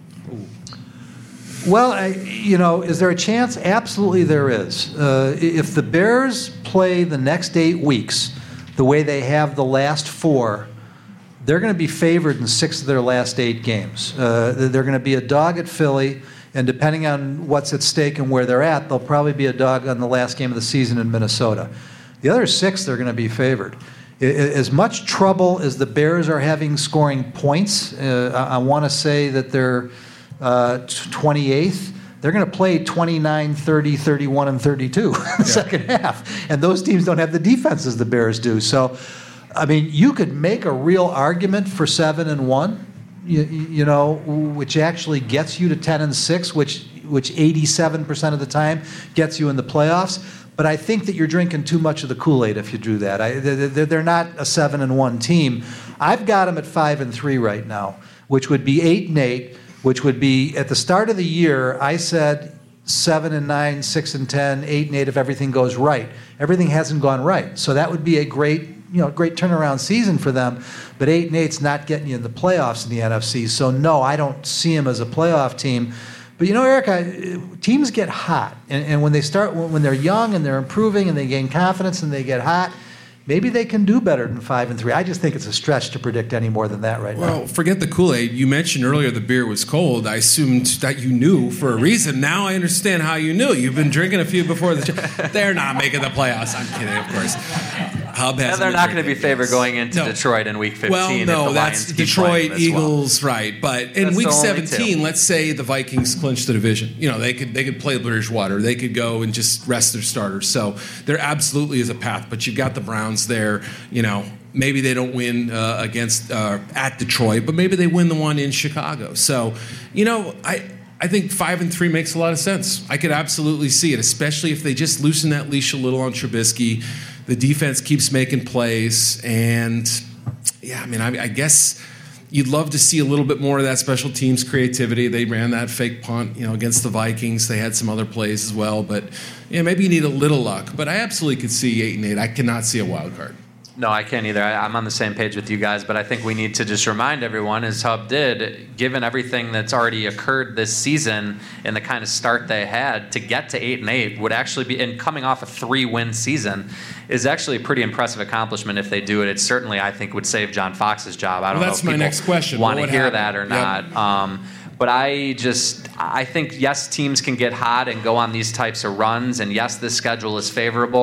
Ooh. Well, is there a chance? Absolutely there is. If the Bears play the next 8 weeks the way they have the last 4, they're going to be favored in 6 of their last 8 games. They're going to be a dog at Philly. And depending on what's at stake and where they're at, they'll probably be a dog on the last game of the season in Minnesota. The other 6, they're going to be favored. As much trouble as the Bears are having scoring points, I want to say that they're 28th. They're going to play 29, 30, 31, and 32 in the second half. And those teams don't have the defenses the Bears do. So, I mean, you could make a real argument for 7-1. Which actually gets you to 10-6, which 87% of the time gets you in the playoffs. But I think that you're drinking too much of the Kool-Aid if you do that. They're not a 7-1 team. I've got them at 5-3 right now, which would be 8-8, which would be at the start of the year. I said 7-9, 6-10, 8-8 if everything goes right. Everything hasn't gone right, so that would be a great turnaround season for them. But 8-8's not getting you in the playoffs in the NFC. So no, I don't see them as a playoff team. But Eric, teams get hot, and when they're young and they're improving and they gain confidence and they get hot, maybe they can do better than 5-3. I just think it's a stretch to predict any more than that right now. Well, forget the Kool-Aid. You mentioned earlier the beer was cold. I assumed that you knew for a reason. Now I understand how you knew. You've been drinking a few before the show. They're not making the playoffs. I'm kidding, of course. And they're not going to be favored going into Detroit in Week 15. Well, no, that's Detroit Eagles, right? But in Week 17, let's say the Vikings clinch the division. They could play Bridgewater. They could go and just rest their starters. So there absolutely is a path. But you've got the Browns there. Maybe they don't win against at Detroit, but maybe they win the one in Chicago. So, I think 5-3 makes a lot of sense. I could absolutely see it, especially if they just loosen that leash a little on Trubisky. The defense keeps making plays, and I guess you'd love to see a little bit more of that special teams creativity. They ran that fake punt, against the Vikings. They had some other plays as well, but maybe you need a little luck. But I absolutely could see 8-8. I cannot see a wild card. No, I can't either. I'm on the same page with you guys, but I think we need to just remind everyone, as Hub did, given everything that's already occurred this season and the kind of start they had, to get to 8-8 would actually be, and coming off a 3-win season, is actually a pretty impressive accomplishment if they do it. It certainly, I think, would save John Fox's job. I don't know if my next question. Want to hear that or not. But I think, yes, teams can get hot and go on these types of runs, and yes, this schedule is favorable,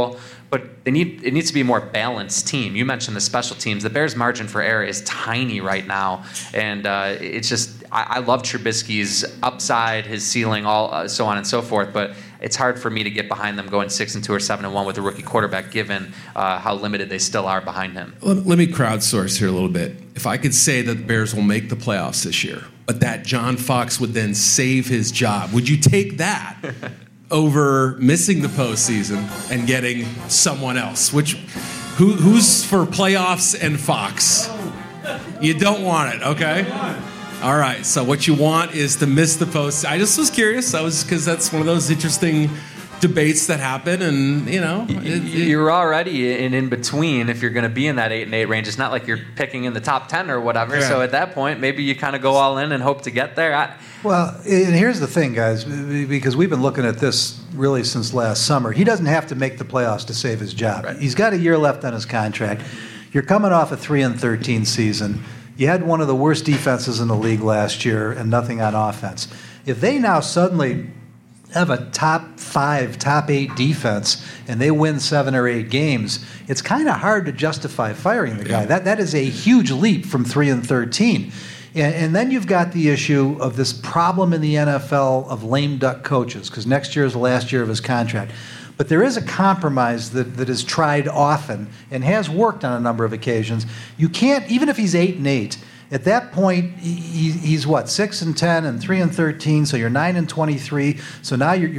but it needs to be a more balanced team. You mentioned the special teams. The Bears' margin for error is tiny right now, and it's just I love Trubisky's upside, his ceiling, all so on and so forth, but it's hard for me to get behind them going 6-2 or 7-1 with a rookie quarterback, given how limited they still are behind him. Let me crowdsource here a little bit. If I could say that the Bears will make the playoffs this year, but that John Fox would then save his job, would you take that over missing the postseason and getting someone else? Who's for playoffs and Fox? You don't want it, okay? All right, so what you want is to miss the post. I just was curious. Because that's one of those interesting debates that happen, and you're already in between. If you're going to be in that 8-8 range, it's not like you're picking in the top 10 or whatever. Yeah. So at that point, maybe you kind of go all in and hope to get there. Well, and here's the thing, guys, because we've been looking at this really since last summer. He doesn't have to make the playoffs to save his job. Right. He's got a year left on his contract. You're coming off a 3-13 season. You had one of the worst defenses in the league last year and nothing on offense. If they now suddenly have a top 5, top 8 defense and they win 7 or 8 games, it's kind of hard to justify firing the guy. That is a huge leap from 3-13. And then you've got the issue of this problem in the NFL of lame duck coaches, because next year is the last year of his contract. But there is a compromise that is tried often and has worked on a number of occasions. You can't, even if he's 8-8, at that point he's what, 6-10 and 3-13, so you're 9-23. So now you're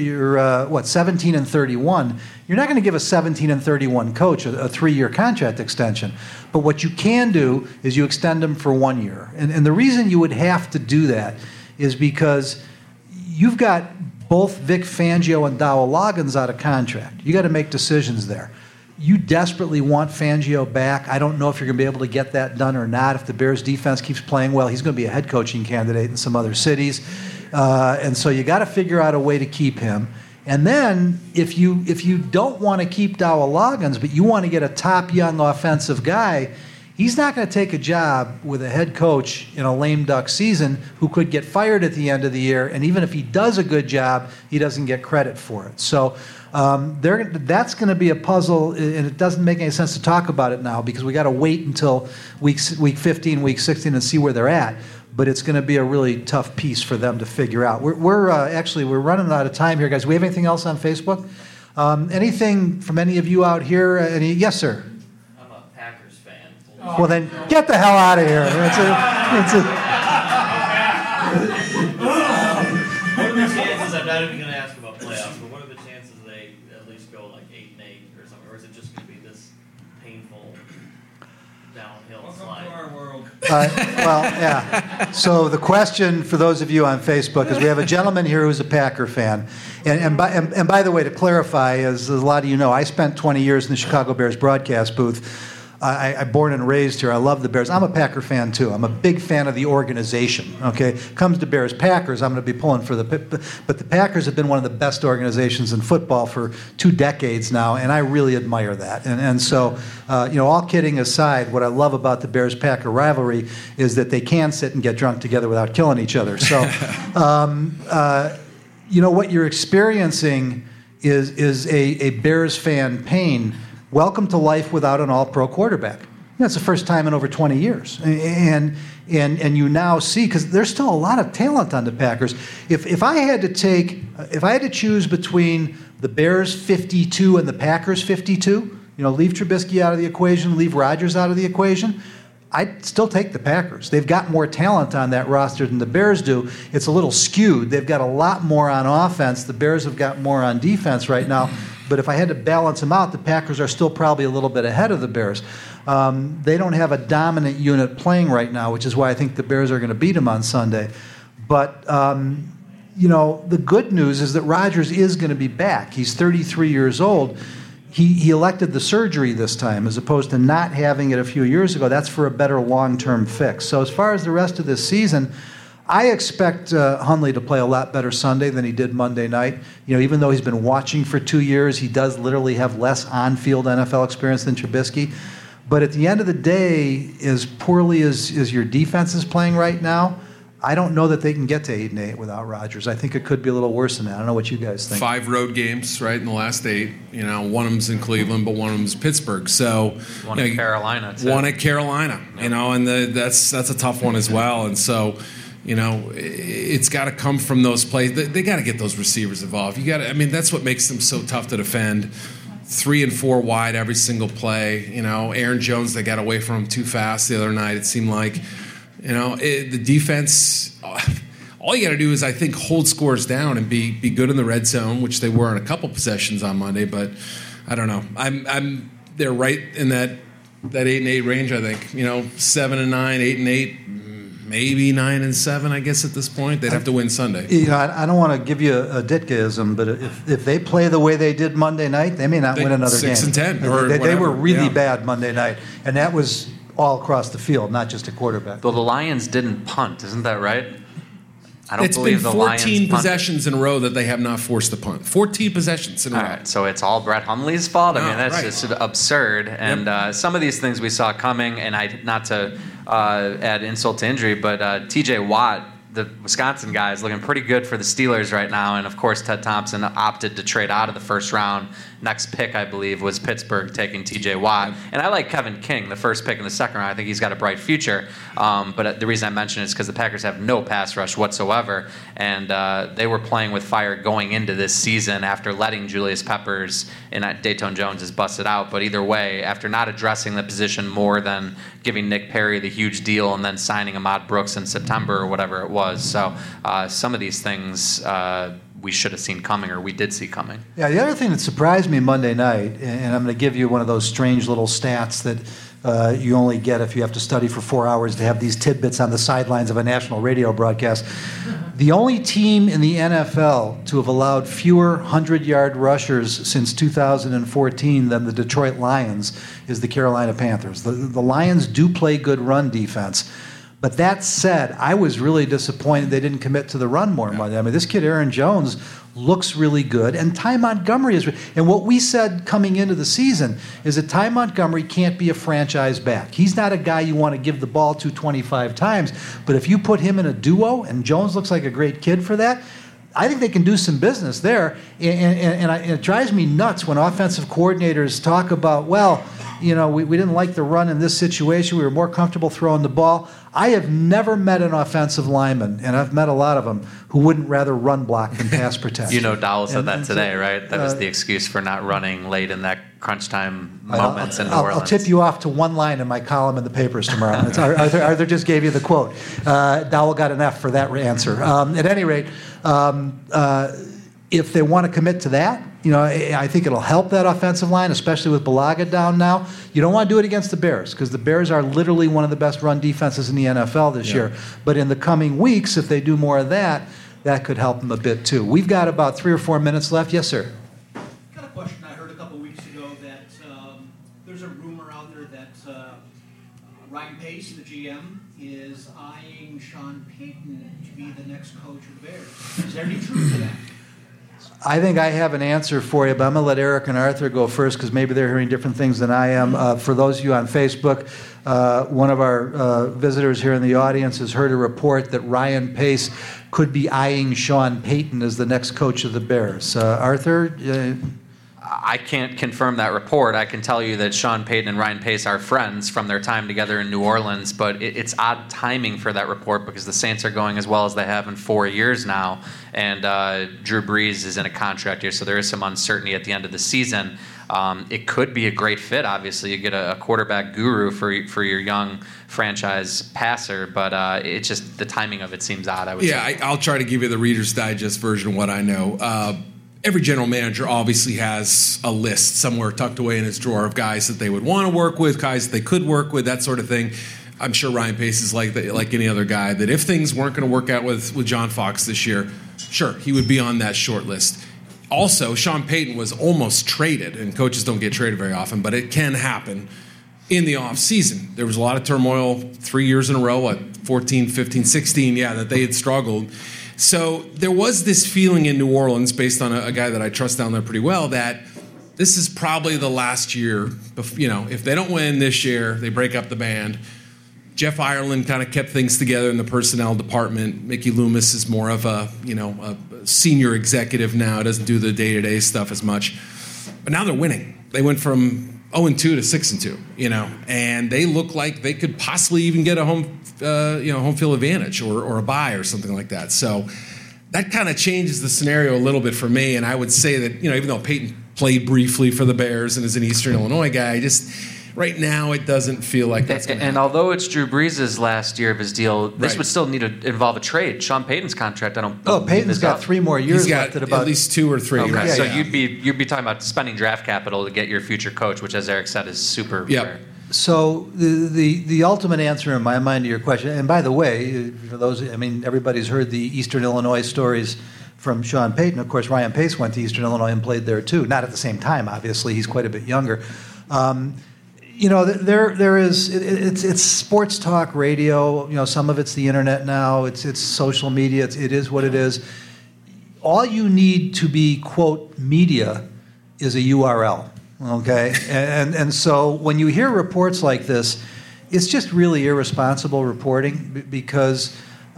17-31. You're not going to give a 17-31 coach a 3-year contract extension. But what you can do is you extend him for 1 year. And the reason you would have to do that is because you've got both Vic Fangio and Dowell Loggins out of contract. You got to make decisions there. You desperately want Fangio back. I don't know if you're going to be able to get that done or not. If the Bears defense keeps playing well, he's going to be a head coaching candidate in some other cities. And so you got to figure out a way to keep him. And then if you don't want to keep Dowell Loggins, but you want to get a top young offensive guy, he's not going to take a job with a head coach in a lame duck season who could get fired at the end of the year, and even if he does a good job, he doesn't get credit for it. So that's going to be a puzzle, and it doesn't make any sense to talk about it now because we got to wait until week 15, week 16, and see where they're at. But it's going to be a really tough piece for them to figure out. We're running out of time here, guys. Do we have anything else on Facebook? Anything from any of you out here? Yes, sir. Well, then get the hell out of here. What are the chances? I'm not even going to ask about playoffs, but what are the chances they at least go like 8-8 or something, or is it just going to be this painful downhill slide? Welcome to our world. Well, yeah. So the question for those of you on Facebook is: we have a gentleman here who's a Packer fan, and by the way, to clarify, as a lot of you know, I spent 20 years in the Chicago Bears broadcast booth. I'm born and raised here. I love the Bears. I'm a Packer fan, too. I'm a big fan of the organization, okay? Comes to Bears-Packers, I'm going to be pulling for but the Packers have been one of the best organizations in football for 2 decades now, and I really admire that. And so, all kidding aside, what I love about the Bears-Packer rivalry is that they can sit and get drunk together without killing each other. So, what you're experiencing is a Bears fan pain. Welcome to life without an all-pro quarterback. That's the first time in over 20 years. And you now see, because there's still a lot of talent on the Packers. If I had to choose between the Bears 52 and the Packers 52, leave Trubisky out of the equation, leave Rodgers out of the equation, I'd still take the Packers. They've got more talent on that roster than the Bears do. It's a little skewed. They've got a lot more on offense. The Bears have got more on defense right now. But if I had to balance them out, the Packers are still probably a little bit ahead of the Bears. They don't have a dominant unit playing right now, which is why I think the Bears are going to beat them on Sunday. But, the good news is that Rodgers is going to be back. He's 33 years old. He elected the surgery this time as opposed to not having it a few years ago. That's for a better long-term fix. So as far as the rest of this season, I expect Hundley to play a lot better Sunday than he did Monday night. Even though he's been watching for 2 years, he does literally have less on-field NFL experience than Trubisky. But at the end of the day, as poorly as your defense is playing right now, I don't know that they can get to 8-8 without Rodgers. I think it could be a little worse than that. I don't know what you guys think. 5 road games, right, in the last 8. One of them's in Cleveland, but one of them's Pittsburgh. So one at Carolina, too. One at Carolina, and that's a tough one as well. And so, it's got to come from those plays. They got to get those receivers involved. That's what makes them so tough to defend. 3 and 4 wide every single play. Aaron Jones, they got away from him too fast the other night, it seemed like. The defense, all you got to do is, I think, hold scores down and be good in the red zone, which they were in a couple possessions on Monday. But I don't know. They're right in that 8-8 range. I think 7-9, 8-8, maybe 9-7. I guess at this point they'd have to win Sunday. I don't want to give you a Ditkaism, but if they play the way they did Monday night, they may not win another 6 game. 6 and 10. They were really bad Monday night, and that was all across the field, not just a quarterback. Though the Lions didn't punt, isn't that right? I don't it's believe been the Lions 14 punted. possessions in a row that they have not forced a punt. 14 possessions in a row. All right, so it's all Brett Hundley's fault? I mean, that's right. just absurd. And some of these things we saw coming, and not to add insult to injury, but T.J. Watt, the Wisconsin guy, is looking pretty good for the Steelers right now. And, of course, Ted Thompson opted to trade out of the first round. Next pick, I believe, was Pittsburgh taking T.J. Watt. And I like Kevin King, the first pick in the second round. I think he's got a bright future. But the reason I mention it is because the Packers have no pass rush whatsoever. And they were playing with fire going into this season after letting Julius Peppers and Dayton Jones is busted out. But either way, after not addressing the position more than giving Nick Perry the huge deal and then signing Ahmad Brooks in September or whatever it was. So some of these things we should have seen coming, or we did see coming. Yeah, the other thing that surprised me Monday night, and I'm going to give you one of those strange little stats that you only get if you have to study for 4 hours to have these tidbits on the sidelines of a national radio broadcast. The only team in the NFL to have allowed fewer 100-yard rushers since 2014 than the Detroit Lions is the Carolina Panthers. The Lions do play good run defense. But that said, I was really disappointed they didn't commit to the run more Monday. I mean, this kid, Aaron Jones, looks really good, and Ty Montgomery is. And what we said coming into the season is that Ty Montgomery can't be a franchise back. He's not a guy you want to give the ball to 25 times. But if you put him in a duo, and Jones looks like a great kid for that, I think they can do some business there. And it drives me nuts when offensive coordinators talk about, we didn't like the run in this situation. We were more comfortable throwing the ball. I have never met an offensive lineman, and I've met a lot of them, who wouldn't rather run block than pass protect. Dowell said that today, right? That was the excuse for not running late in that crunch time moments in New Orleans. I'll tip you off to one line in my column in the papers tomorrow. Arthur just gave you the quote. Dowell got an F for that answer. At any rate, if they want to commit to that, I think it'll help that offensive line, especially with Bulaga down now. You don't want to do it against the Bears because the Bears are literally one of the best run defenses in the NFL this year. But in the coming weeks, if they do more of that, that could help them a bit too. We've got about 3 or 4 minutes left. Yes, sir. Got a question. I heard a couple weeks ago that there's a rumor out there that Ryan Pace, the GM, is eyeing Sean Payton to be the next coach of the Bears. Is there any truth to that? I think I have an answer for you, but I'm going to let Eric and Arthur go first because maybe they're hearing different things than I am. For those of you on Facebook, one of our visitors here in the audience has heard a report that Ryan Pace could be eyeing Sean Payton as the next coach of the Bears. Arthur? I can't confirm that report. I can tell you that Sean Payton and Ryan Pace are friends from their time together in New Orleans, but it's odd timing for that report because the Saints are going as well as they have in 4 years now, and Drew Brees is in a contract year, so there is some uncertainty at the end of the season. It could be a great fit, obviously. You get a quarterback guru for your young franchise passer, but it's just the timing of it seems odd, I would say. I'll try to give you the Reader's Digest version of what I know. Every general manager obviously has a list somewhere tucked away in his drawer of guys that they would want to work with, guys that they could work with, that sort of thing. I'm sure Ryan Pace is like any other guy, that if things weren't going to work out with John Fox this year, sure, he would be on that short list. Also, Sean Payton was almost traded, and coaches don't get traded very often, but it can happen in the offseason. There was a lot of turmoil 3 years in a row, 14, 15, 16, that they had struggled. So there was this feeling in New Orleans, based on a guy that I trust down there pretty well, that this is probably the last year. If they don't win this year, they break up the band. Jeff Ireland kind of kept things together in the personnel department. Mickey Loomis is more of a senior executive now. Doesn't do the day-to-day stuff as much. But now they're winning. They went from 0-2 to 6-2, and they look like they could possibly even get a home field advantage or a bye or something like that. So that kind of changes the scenario a little bit for me. And I would say that, even though Peyton played briefly for the Bears and is an Eastern Illinois guy, right now it doesn't feel like that's going to happen. And although it's Drew Brees' last year of his deal, this Right. would still need to involve a trade. Sean Payton's contract, I don't. Peyton's got 3 more years He's got left at about. at least 2 or 3. Okay, Right? so yeah. you'd be talking about spending draft capital to get your future coach, which, as Eric said, is super Yep. rare. So the ultimate answer in my mind to your question, and by the way, for those, everybody's heard the Eastern Illinois stories from Sean Payton. Of course, Ryan Pace went to Eastern Illinois and played there too. Not at the same time, obviously. He's quite a bit younger. There is it's sports talk radio. Some of it's the internet now. It's social media. It is what it is. All you need to be quote media is a URL. Okay, and so when you hear reports like this, it's just really irresponsible reporting because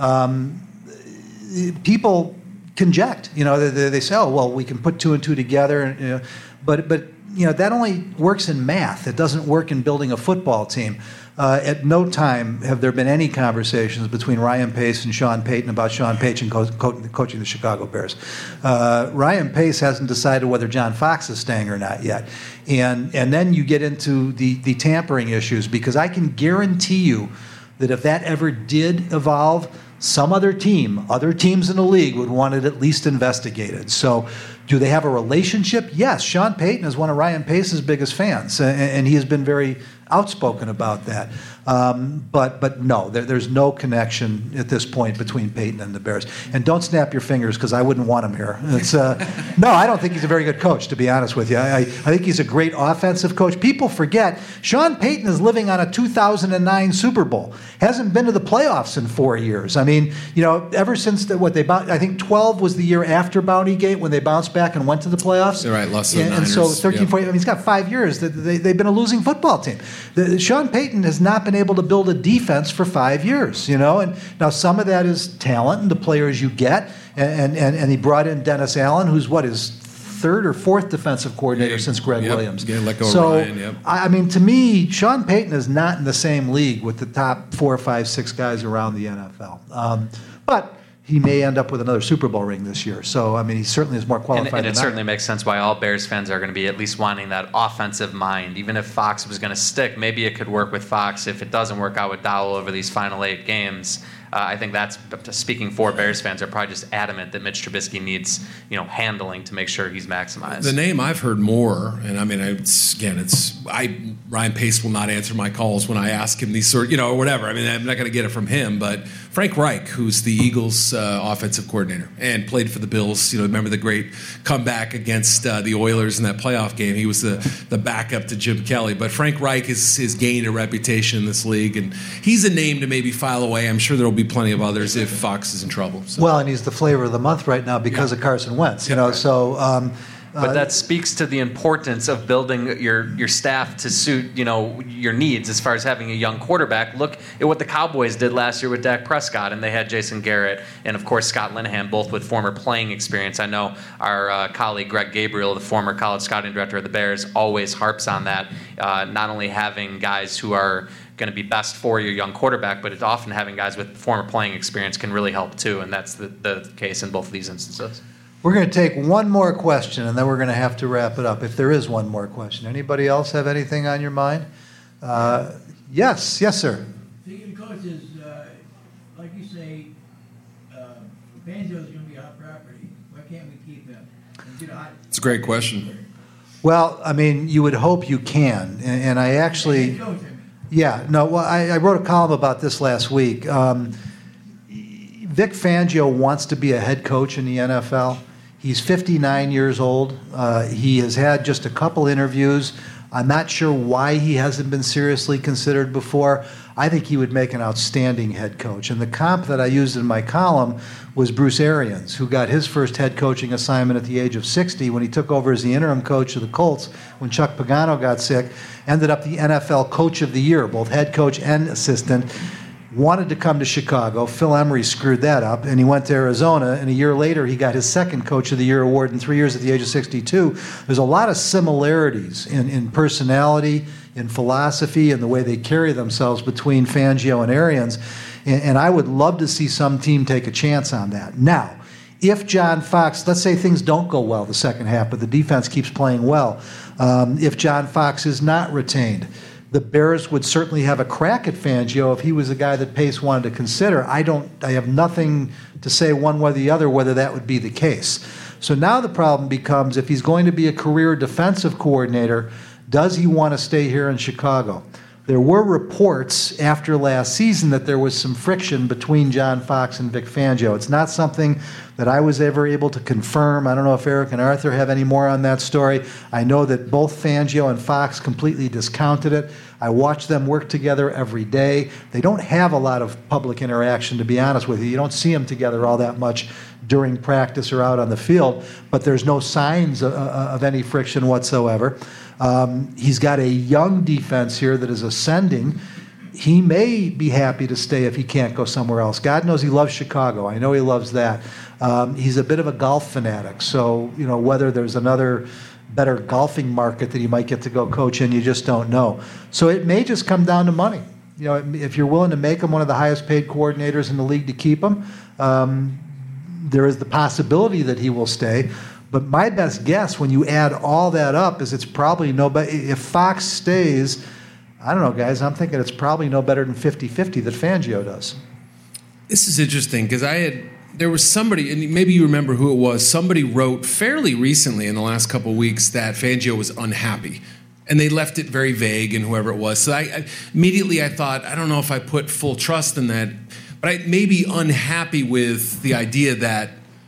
people conject. They say, "Oh, well, we can put 2 and 2 together," but that only works in math. It doesn't work in building a football team. At no time have there been any conversations between Ryan Pace and Sean Payton about Sean Payton coaching the Chicago Bears. Ryan Pace hasn't decided whether John Fox is staying or not yet. And then you get into the tampering issues, because I can guarantee you that if that ever did evolve, some other teams in the league would want it at least investigated. So do they have a relationship? Yes. Sean Payton is one of Ryan Pace's biggest fans, and he has been very outspoken about that. But no, there's no connection at this point between Payton and the Bears. And don't snap your fingers, because I wouldn't want him here. No, I don't think he's a very good coach, to be honest with you. I think he's a great offensive coach. People forget Sean Payton is living on a 2009 Super Bowl. Hasn't been to the playoffs in 4 years. Ever since I think 12 was the year after Bountygate when they bounced back and went to the playoffs. Right, lost to the and Niners. so 13, Yep. 14, he's got 5 years. They've been a losing football team. Sean Payton has not been able to build a defense for 5 years, and now some of that is talent and the players you get, and he brought in Dennis Allen, who's his 3rd or 4th defensive coordinator since Greg Williams. Yeah, let go of Ryan, yep. To me, Sean Payton is not in the same league with the top 4, 5, 6 guys around the NFL. But he may end up with another Super Bowl ring this year. So, he certainly is more qualified And than it certainly makes sense why all Bears fans are going to be at least wanting that offensive mind. Even if Fox was going to stick, maybe it could work with Fox. If it doesn't work out with Dowell over these final 8 games, I think that's, speaking for Bears fans, are probably just adamant that Mitch Trubisky needs, handling to make sure he's maximized. The name I've heard more, and Ryan Pace will not answer my calls when I ask him these or whatever. I'm not going to get it from him, but Frank Reich, who's the Eagles' offensive coordinator and played for the Bills. Remember the great comeback against the Oilers in that playoff game? He was the backup to Jim Kelly. But Frank Reich has gained a reputation in this league, and he's a name to maybe file away. I'm sure there will be plenty of others if Fox is in trouble. So. Well, and he's the flavor of the month right now because of Carson Wentz. Right. So. But that speaks to the importance of building your staff to suit your needs as far as having a young quarterback. Look at what the Cowboys did last year with Dak Prescott, and they had Jason Garrett and, of course, Scott Linehan, both with former playing experience. I know our colleague Greg Gabriel, the former college scouting director of the Bears, always harps on that, not only having guys who are going to be best for your young quarterback, but it's often having guys with former playing experience can really help too, and that's the case in both of these instances. We're going to take one more question, and then we're going to have to wrap it up, if there is one more question. Anybody else have anything on your mind? Yes, sir. Speaking of coaches, like you say, Fangio is going to be hot property. Why can't we keep him? It's a great question. Well, you would hope you can, and I actually... I wrote a column about this last week. Vic Fangio wants to be a head coach in the NFL. He's 59 years old. He has had just a couple interviews. I'm not sure why he hasn't been seriously considered before. I think he would make an outstanding head coach. And the comp that I used in my column was Bruce Arians, who got his first head coaching assignment at the age of 60 when he took over as the interim coach of the Colts when Chuck Pagano got sick, ended up the NFL Coach of the Year, both head coach and assistant. Wanted to come to Chicago. Phil Emery screwed that up, and he went to Arizona, and a year later he got his second Coach of the Year award in 3 years at the age of 62. There's a lot of similarities in personality, in philosophy, and the way they carry themselves between Fangio and Arians, and I would love to see some team take a chance on that. Now, if John Fox, let's say things don't go well the second half, but the defense keeps playing well, if John Fox is not retained, the Bears would certainly have a crack at Fangio if he was a guy that Pace wanted to consider. I have nothing to say one way or the other whether that would be the case. So now the problem becomes, if he's going to be a career defensive coordinator, does he want to stay here in Chicago? There were reports after last season that there was some friction between John Fox and Vic Fangio. It's not something that I was ever able to confirm. I don't know if Eric and Arthur have any more on that story. I know that both Fangio and Fox completely discounted it. I watch them work together every day. They don't have a lot of public interaction, to be honest with you. You don't see them together all that much during practice or out on the field, but there's no signs of any friction whatsoever. He's got a young defense here that is ascending. He may be happy to stay if he can't go somewhere else. God knows he loves Chicago. I know he loves that. He's a bit of a golf fanatic, so whether there's another better golfing market that he might get to go coach in, you just don't know. So it may just come down to money. If you're willing to make him one of the highest paid coordinators in the league to keep him, there is the possibility that he will stay. But my best guess, when you add all that up, is it's probably if Fox stays, I don't know, guys, I'm thinking it's probably no better than 50-50 that Fangio does. This is interesting because there was somebody, and maybe you remember who it was, somebody wrote fairly recently in the last couple of weeks that Fangio was unhappy. And they left it very vague, and whoever it was. So I immediately thought, I don't know if I put full trust in that, but I may be unhappy with the idea that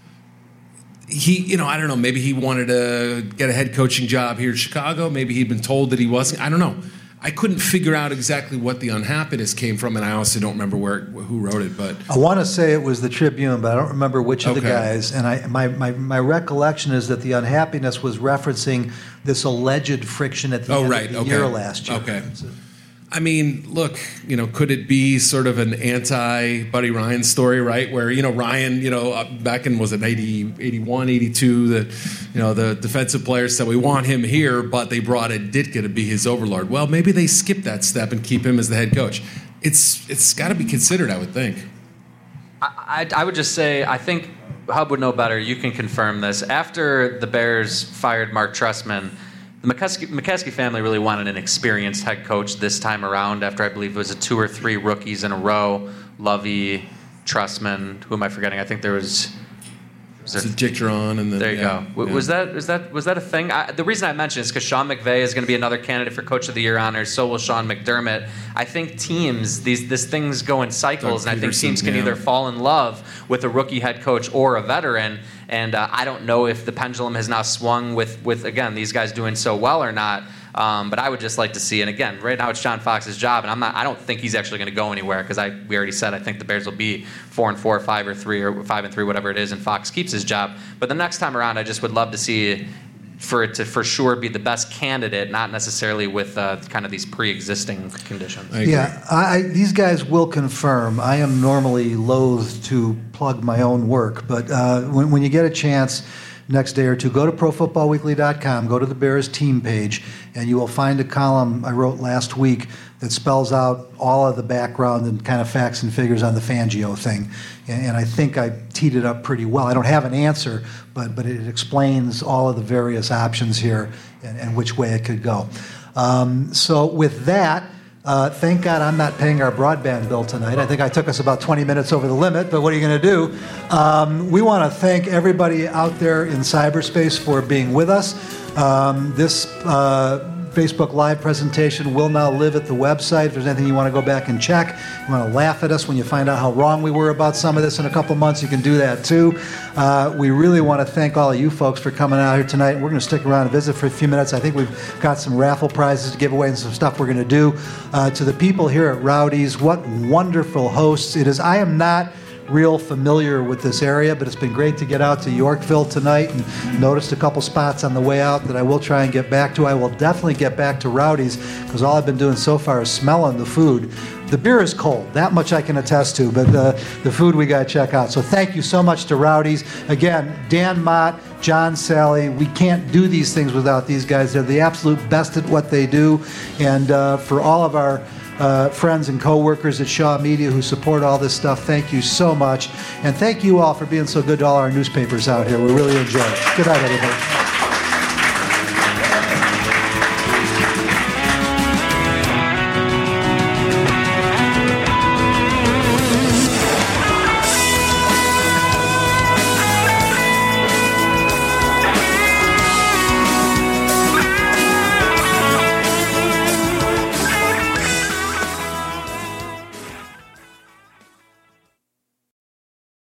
he, I don't know, maybe he wanted to get a head coaching job here in Chicago. Maybe he'd been told that he wasn't. I don't know. I couldn't figure out exactly what the unhappiness came from, and I also don't remember who wrote it. But I want to say it was the Tribune, but I don't remember which of the guys. And my recollection is that the unhappiness was referencing this alleged friction at the end of the year last year. Okay. I mean, look, could it be sort of an anti-Buddy Ryan story, right? Where, Ryan, back in, was it 80, 81, 82, the defensive players said, we want him here, but they brought in Ditka to be his overlord. Well, maybe they skip that step and keep him as the head coach. It's got to be considered, I would think. I would just say, I think Hub would know better. You can confirm this. After the Bears fired Mark Trestman, the McCaskey family really wanted an experienced head coach this time around after I believe it was 2 or 3 rookies in a row. Lovey, Trestman, who am I forgetting? I think there was Dick Duran, and then there you go. Was that a thing? The reason I mention it is because Sean McVay is going to be another candidate for Coach of the Year honors. So will Sean McDermott. I think teams, these things go in cycles, and I think teams can either fall in love with a rookie head coach or a veteran. And I don't know if the pendulum has now swung with again these guys doing so well or not. But I would just like to see, and again, right now it's John Fox's job, and I don't think he's actually going to go anywhere because we already said I think the Bears will be 4-4, 5-3, or 5-3, whatever it is, and Fox keeps his job. But the next time around, I just would love to see for it to for sure be the best candidate, not necessarily with kind of these pre-existing conditions. Yeah, these guys will confirm. I am normally loath to plug my own work, but when you get a chance next day or two, go to ProFootballWeekly.com, go to the Bears team page, and you will find a column I wrote last week that spells out all of the background and kind of facts and figures on the Fangio thing. And I think I teed it up pretty well. I don't have an answer, but it explains all of the various options here and which way it could go. So with that, thank God I'm not paying our broadband bill tonight. I think I took us about 20 minutes over the limit, but what are you going to do? We want to thank everybody out there in cyberspace for being with us. This Facebook Live presentation will now live at the website. If there's anything you want to go back and check, you want to laugh at us when you find out how wrong we were about some of this in a couple months, you can do that too. We really want to thank all of you folks for coming out here tonight. We're going to stick around and visit for a few minutes. I think we've got some raffle prizes to give away and some stuff we're going to do. To the people here at Rowdy's, what wonderful hosts it is. I am not real familiar with this area, but it's been great to get out to Yorkville tonight and noticed a couple spots on the way out that I will try and get back to. I will definitely get back to Rowdy's because all I've been doing so far is smelling the food. The beer is cold, that much I can attest to, but the food we got to check out. So thank you so much to Rowdy's. Again, Dan Mott, John Sally, we can't do these things without these guys. They're the absolute best at what they do. And for all of our friends and co-workers at Shaw Media who support all this stuff, thank you so much. And thank you all for being so good to all our newspapers out here. We really enjoy it. Good night, everybody.